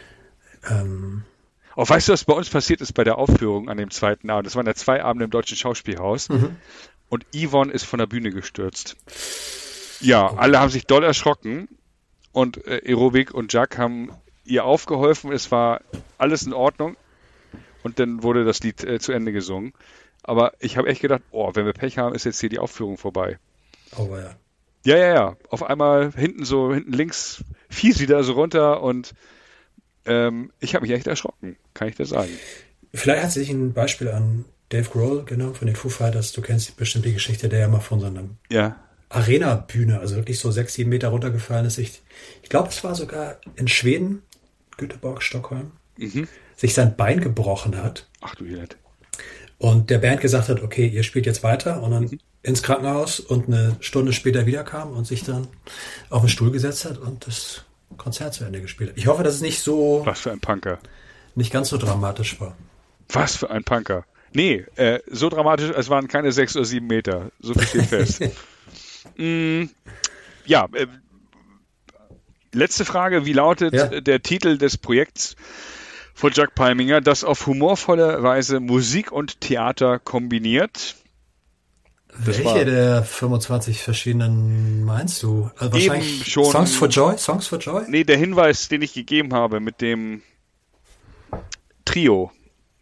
Oh, weißt du, was bei uns passiert ist bei der Aufführung an dem zweiten Abend? Das waren ja 2 Abende im Deutschen Schauspielhaus. Und Yvonne ist von der Bühne gestürzt. Ja, alle haben sich doll erschrocken. Und Aerobik und Jack haben ihr aufgeholfen. Es war alles in Ordnung. Und dann wurde das Lied zu Ende gesungen. Aber ich habe echt gedacht, oh, wenn wir Pech haben, ist jetzt hier die Aufführung vorbei. oh ja. Ja. Auf einmal hinten links fiel sie da so runter und ich habe mich echt erschrocken, kann ich dir sagen. Vielleicht hat sie sich ein Beispiel an Dave Grohl genommen von den Foo Fighters. Du kennst bestimmt die Geschichte, der ja mal von so einer Arena-Bühne, also wirklich so 6-7 Meter runtergefallen ist. Ich glaube, es war sogar in Schweden, Göteborg, Stockholm, sich sein Bein gebrochen hat. Ach du Jett. Und der Band gesagt hat, okay, ihr spielt jetzt weiter und dann ins Krankenhaus und eine Stunde später wiederkam und sich dann auf den Stuhl gesetzt hat und das Konzert zu Ende gespielt hat. Ich hoffe, dass es nicht so, Was für ein Punker. nicht ganz so dramatisch war. Was für ein Punker. Nee, so dramatisch, es waren keine 6 oder 7 Meter. So viel steht fest. Letzte Frage. Wie lautet der Titel des Projekts von Jack Palminger, das auf humorvolle Weise Musik und Theater kombiniert? Welche der 25 verschiedenen meinst du? Also wahrscheinlich schon. Songs for Joy? Songs for Joy? Nee, der Hinweis, den ich gegeben habe mit dem Trio.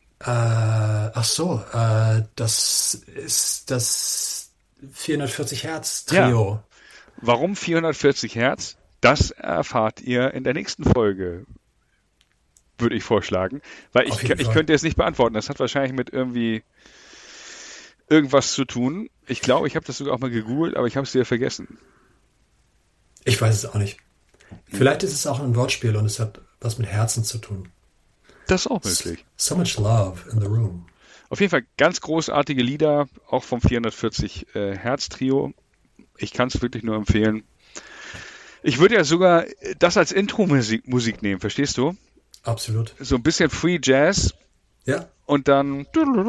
Das ist das 440 Hertz Trio. Ja. Warum 440 Hertz? Das erfahrt ihr in der nächsten Folge, würde ich vorschlagen. Weil ich könnte es nicht beantworten. Das hat wahrscheinlich mit irgendwas zu tun. Ich glaube, ich habe das sogar auch mal gegoogelt, aber ich habe es wieder vergessen. Ich weiß es auch nicht. Vielleicht ist es auch ein Wortspiel und es hat was mit Herzen zu tun. Das ist auch möglich. So much love in the room. Auf jeden Fall ganz großartige Lieder, auch vom 440 Hertz Trio. Ich kann es wirklich nur empfehlen. Ich würde ja sogar das als Intro-Musik nehmen, verstehst du? Absolut. So ein bisschen Free Jazz. Ja. Und dann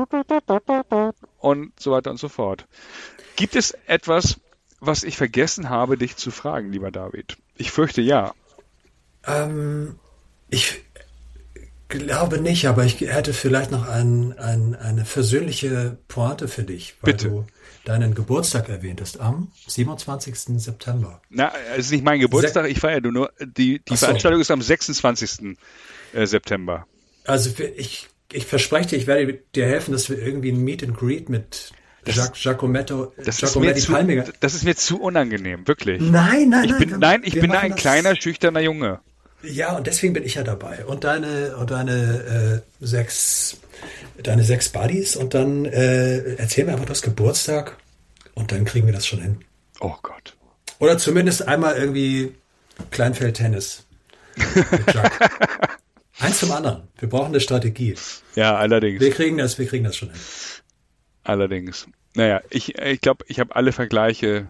und so weiter und so fort. Gibt es etwas, was ich vergessen habe, dich zu fragen, lieber David? Ich fürchte ja. Ich glaube nicht, aber ich hätte vielleicht noch eine versöhnliche Pointe für dich, weil Bitte. du deinen Geburtstag erwähntest am 27. September. Na, es ist nicht mein Geburtstag, ich feiere nur. Die Veranstaltung ist am 26. September. Also ich verspreche dir, ich werde dir helfen, dass wir irgendwie ein Meet and Greet mit Giacometti Palminger. Das ist mir zu unangenehm, wirklich. Nein. Ich bin ein kleiner, schüchterner Junge. Ja, und deswegen bin ich ja dabei. Und deine 6 Buddies und dann erzähl mir einfach, du hast Geburtstag und dann kriegen wir das schon hin. Oh Gott. Oder zumindest einmal irgendwie Kleinfeld-Tennis mit Jack. Eins zum anderen. Wir brauchen eine Strategie. Ja, allerdings. Wir kriegen das schon hin. Allerdings. Naja, ich glaube, ich habe alle Vergleiche,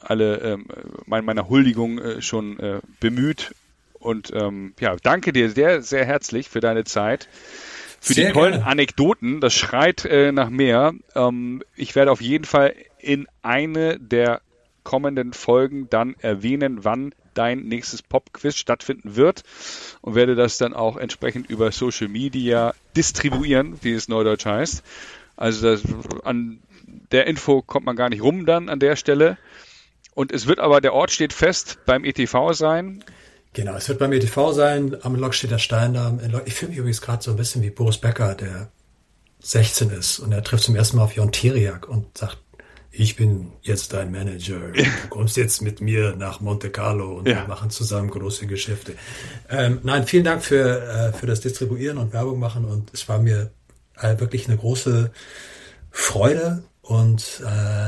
meiner Huldigung schon bemüht. Und danke dir sehr, sehr herzlich für deine Zeit, für sehr die tollen gerne. Anekdoten. Das schreit nach mehr. Ich werde auf jeden Fall in eine der kommenden Folgen dann erwähnen, wann dein nächstes Pop-Quiz stattfinden wird und werde das dann auch entsprechend über Social Media distribuieren, wie es neudeutsch heißt. Also an der Info kommt man gar nicht rum dann an der Stelle. Und es wird aber, der Ort steht fest, beim ETV sein. Genau, es wird beim ETV sein, am Lokstädter Steindamm. Ich fühle mich übrigens gerade so ein bisschen wie Boris Becker, der 16 ist und er trifft zum ersten Mal auf Jon Teriak und sagt, ich bin jetzt dein Manager, du kommst jetzt mit mir nach Monte Carlo und wir machen zusammen große Geschäfte. Nein, vielen Dank für das Distribuieren und Werbung machen und es war mir wirklich eine große Freude und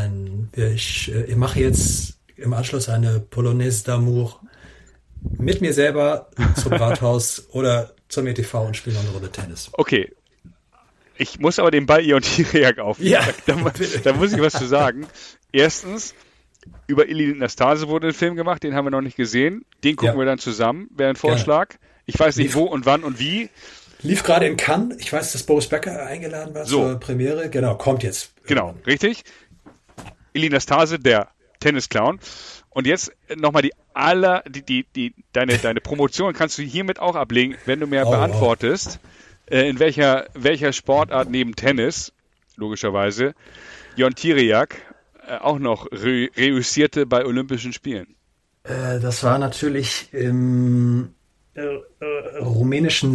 ich mache jetzt im Anschluss eine Polonaise d'amour mit mir selber zum Rathaus oder zum ETV und spiele noch eine Runde Tennis. Okay. Ich muss aber den Ball Jon Teriak aufnehmen. Ja. Da muss ich was zu sagen. Erstens, Über Ilie Nastase wurde ein Film gemacht, den haben wir noch nicht gesehen. Den gucken wir dann zusammen, wäre ein Vorschlag. Gerne. Ich weiß nicht, wo und wann und wie. Lief gerade in Cannes. Ich weiß, dass Boris Becker eingeladen war zur Premiere. Genau, kommt jetzt. Genau, richtig. Ilie Nastase, der Tennisclown. Und jetzt nochmal deine Promotion kannst du hiermit auch ablegen, wenn du mir beantwortest, in welcher Sportart neben Tennis, logischerweise, Jon Tiriac auch noch reüssierte bei Olympischen Spielen. Das war natürlich im rumänischen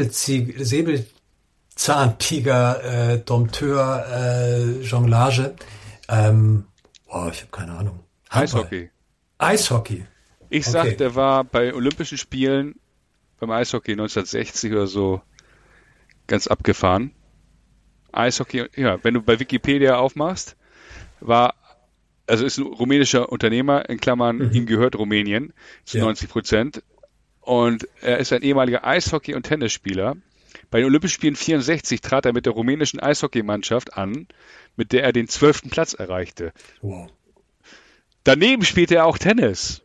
Säbelzahntiger, Dompteur, Jonglage. Ich habe keine Ahnung. Eishockey. Ich sag, der war bei Olympischen Spielen beim Eishockey 1960 oder so ganz abgefahren. Eishockey, ja, wenn du bei Wikipedia aufmachst, ist ein rumänischer Unternehmer, in Klammern, ihm gehört Rumänien zu 90%. Und er ist ein ehemaliger Eishockey- und Tennisspieler. Bei den Olympischen Spielen 64 trat er mit der rumänischen Eishockeymannschaft an, mit der er den 12. Platz erreichte. Wow. Daneben spielte er auch Tennis.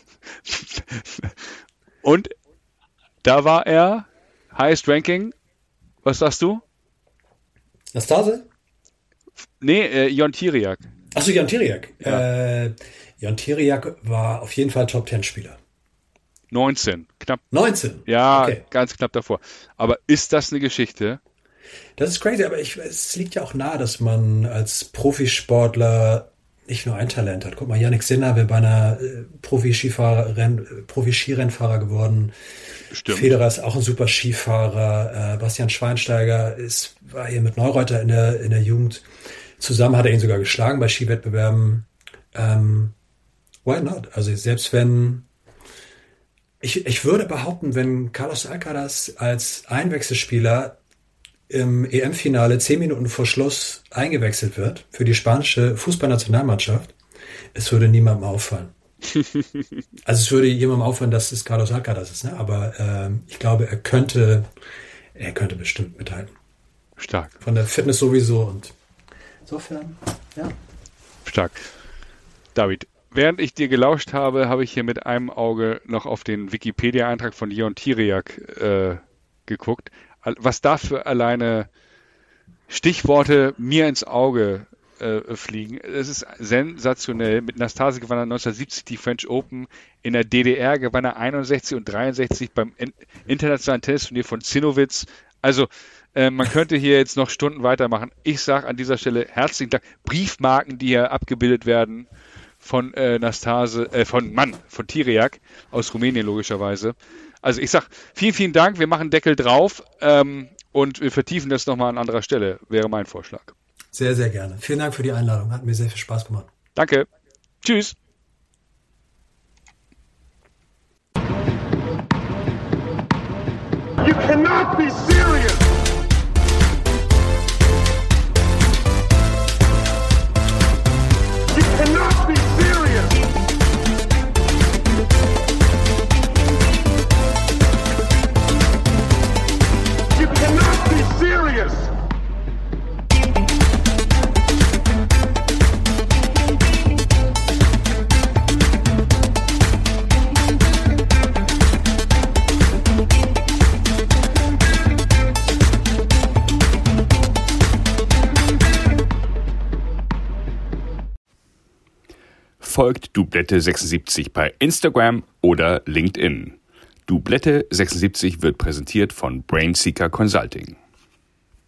Und da war er Highest Ranking. Was sagst du? Nastase? Nee, Jon Tiriac. Achso, Jon Tiriac. Ja. Jon Tiriac war auf jeden Fall Top-10-Spieler. 19, knapp. 19? Ja, okay. Ganz knapp davor. Aber ist das eine Geschichte? Das ist crazy, aber es liegt ja auch nahe, dass man als Profisportler nicht nur ein Talent hat. Guck mal, Jannik Sinner wäre bei einer Profi-Skirennfahrer geworden. Stimmt. Federer ist auch ein super Skifahrer. Bastian Schweinsteiger war hier mit Neureuter in der Jugend. Zusammen hat er ihn sogar geschlagen bei Skiwettbewerben. Why not? Also selbst wenn ich würde behaupten, wenn Carlos Alcaraz als Einwechselspieler im EM-Finale 10 Minuten vor Schluss eingewechselt wird für die spanische Fußballnationalmannschaft, es würde niemandem auffallen. Also es würde jemandem auffallen, dass es Carlos Alcaraz ist, ne? Aber ich glaube, er könnte bestimmt mithalten. Stark. Von der Fitness sowieso und insofern, ja. Stark. David, während ich dir gelauscht habe, habe ich hier mit einem Auge noch auf den Wikipedia-Eintrag von Jon Tiriac geguckt. Was da für alleine Stichworte mir ins Auge fliegen. Es ist sensationell. Mit Nastase gewann er 1970 die French Open. In der DDR gewann er 61 und 63 beim internationalen Tennisturnier von Zinnowitz. Also man könnte hier jetzt noch Stunden weitermachen. Ich sage an dieser Stelle herzlichen Dank. Briefmarken, die hier abgebildet werden von von Tiriac aus Rumänien logischerweise. Also ich sage vielen, vielen Dank. Wir machen Deckel drauf und wir vertiefen das nochmal an anderer Stelle, wäre mein Vorschlag. Sehr, sehr gerne. Vielen Dank für die Einladung. Hat mir sehr viel Spaß gemacht. Danke. Tschüss. You cannot be serious. You cannot be serious. You cannot be serious. Folgt Dublette 76 bei Instagram oder LinkedIn. Dublette 76 wird präsentiert von Brainseeker Consulting.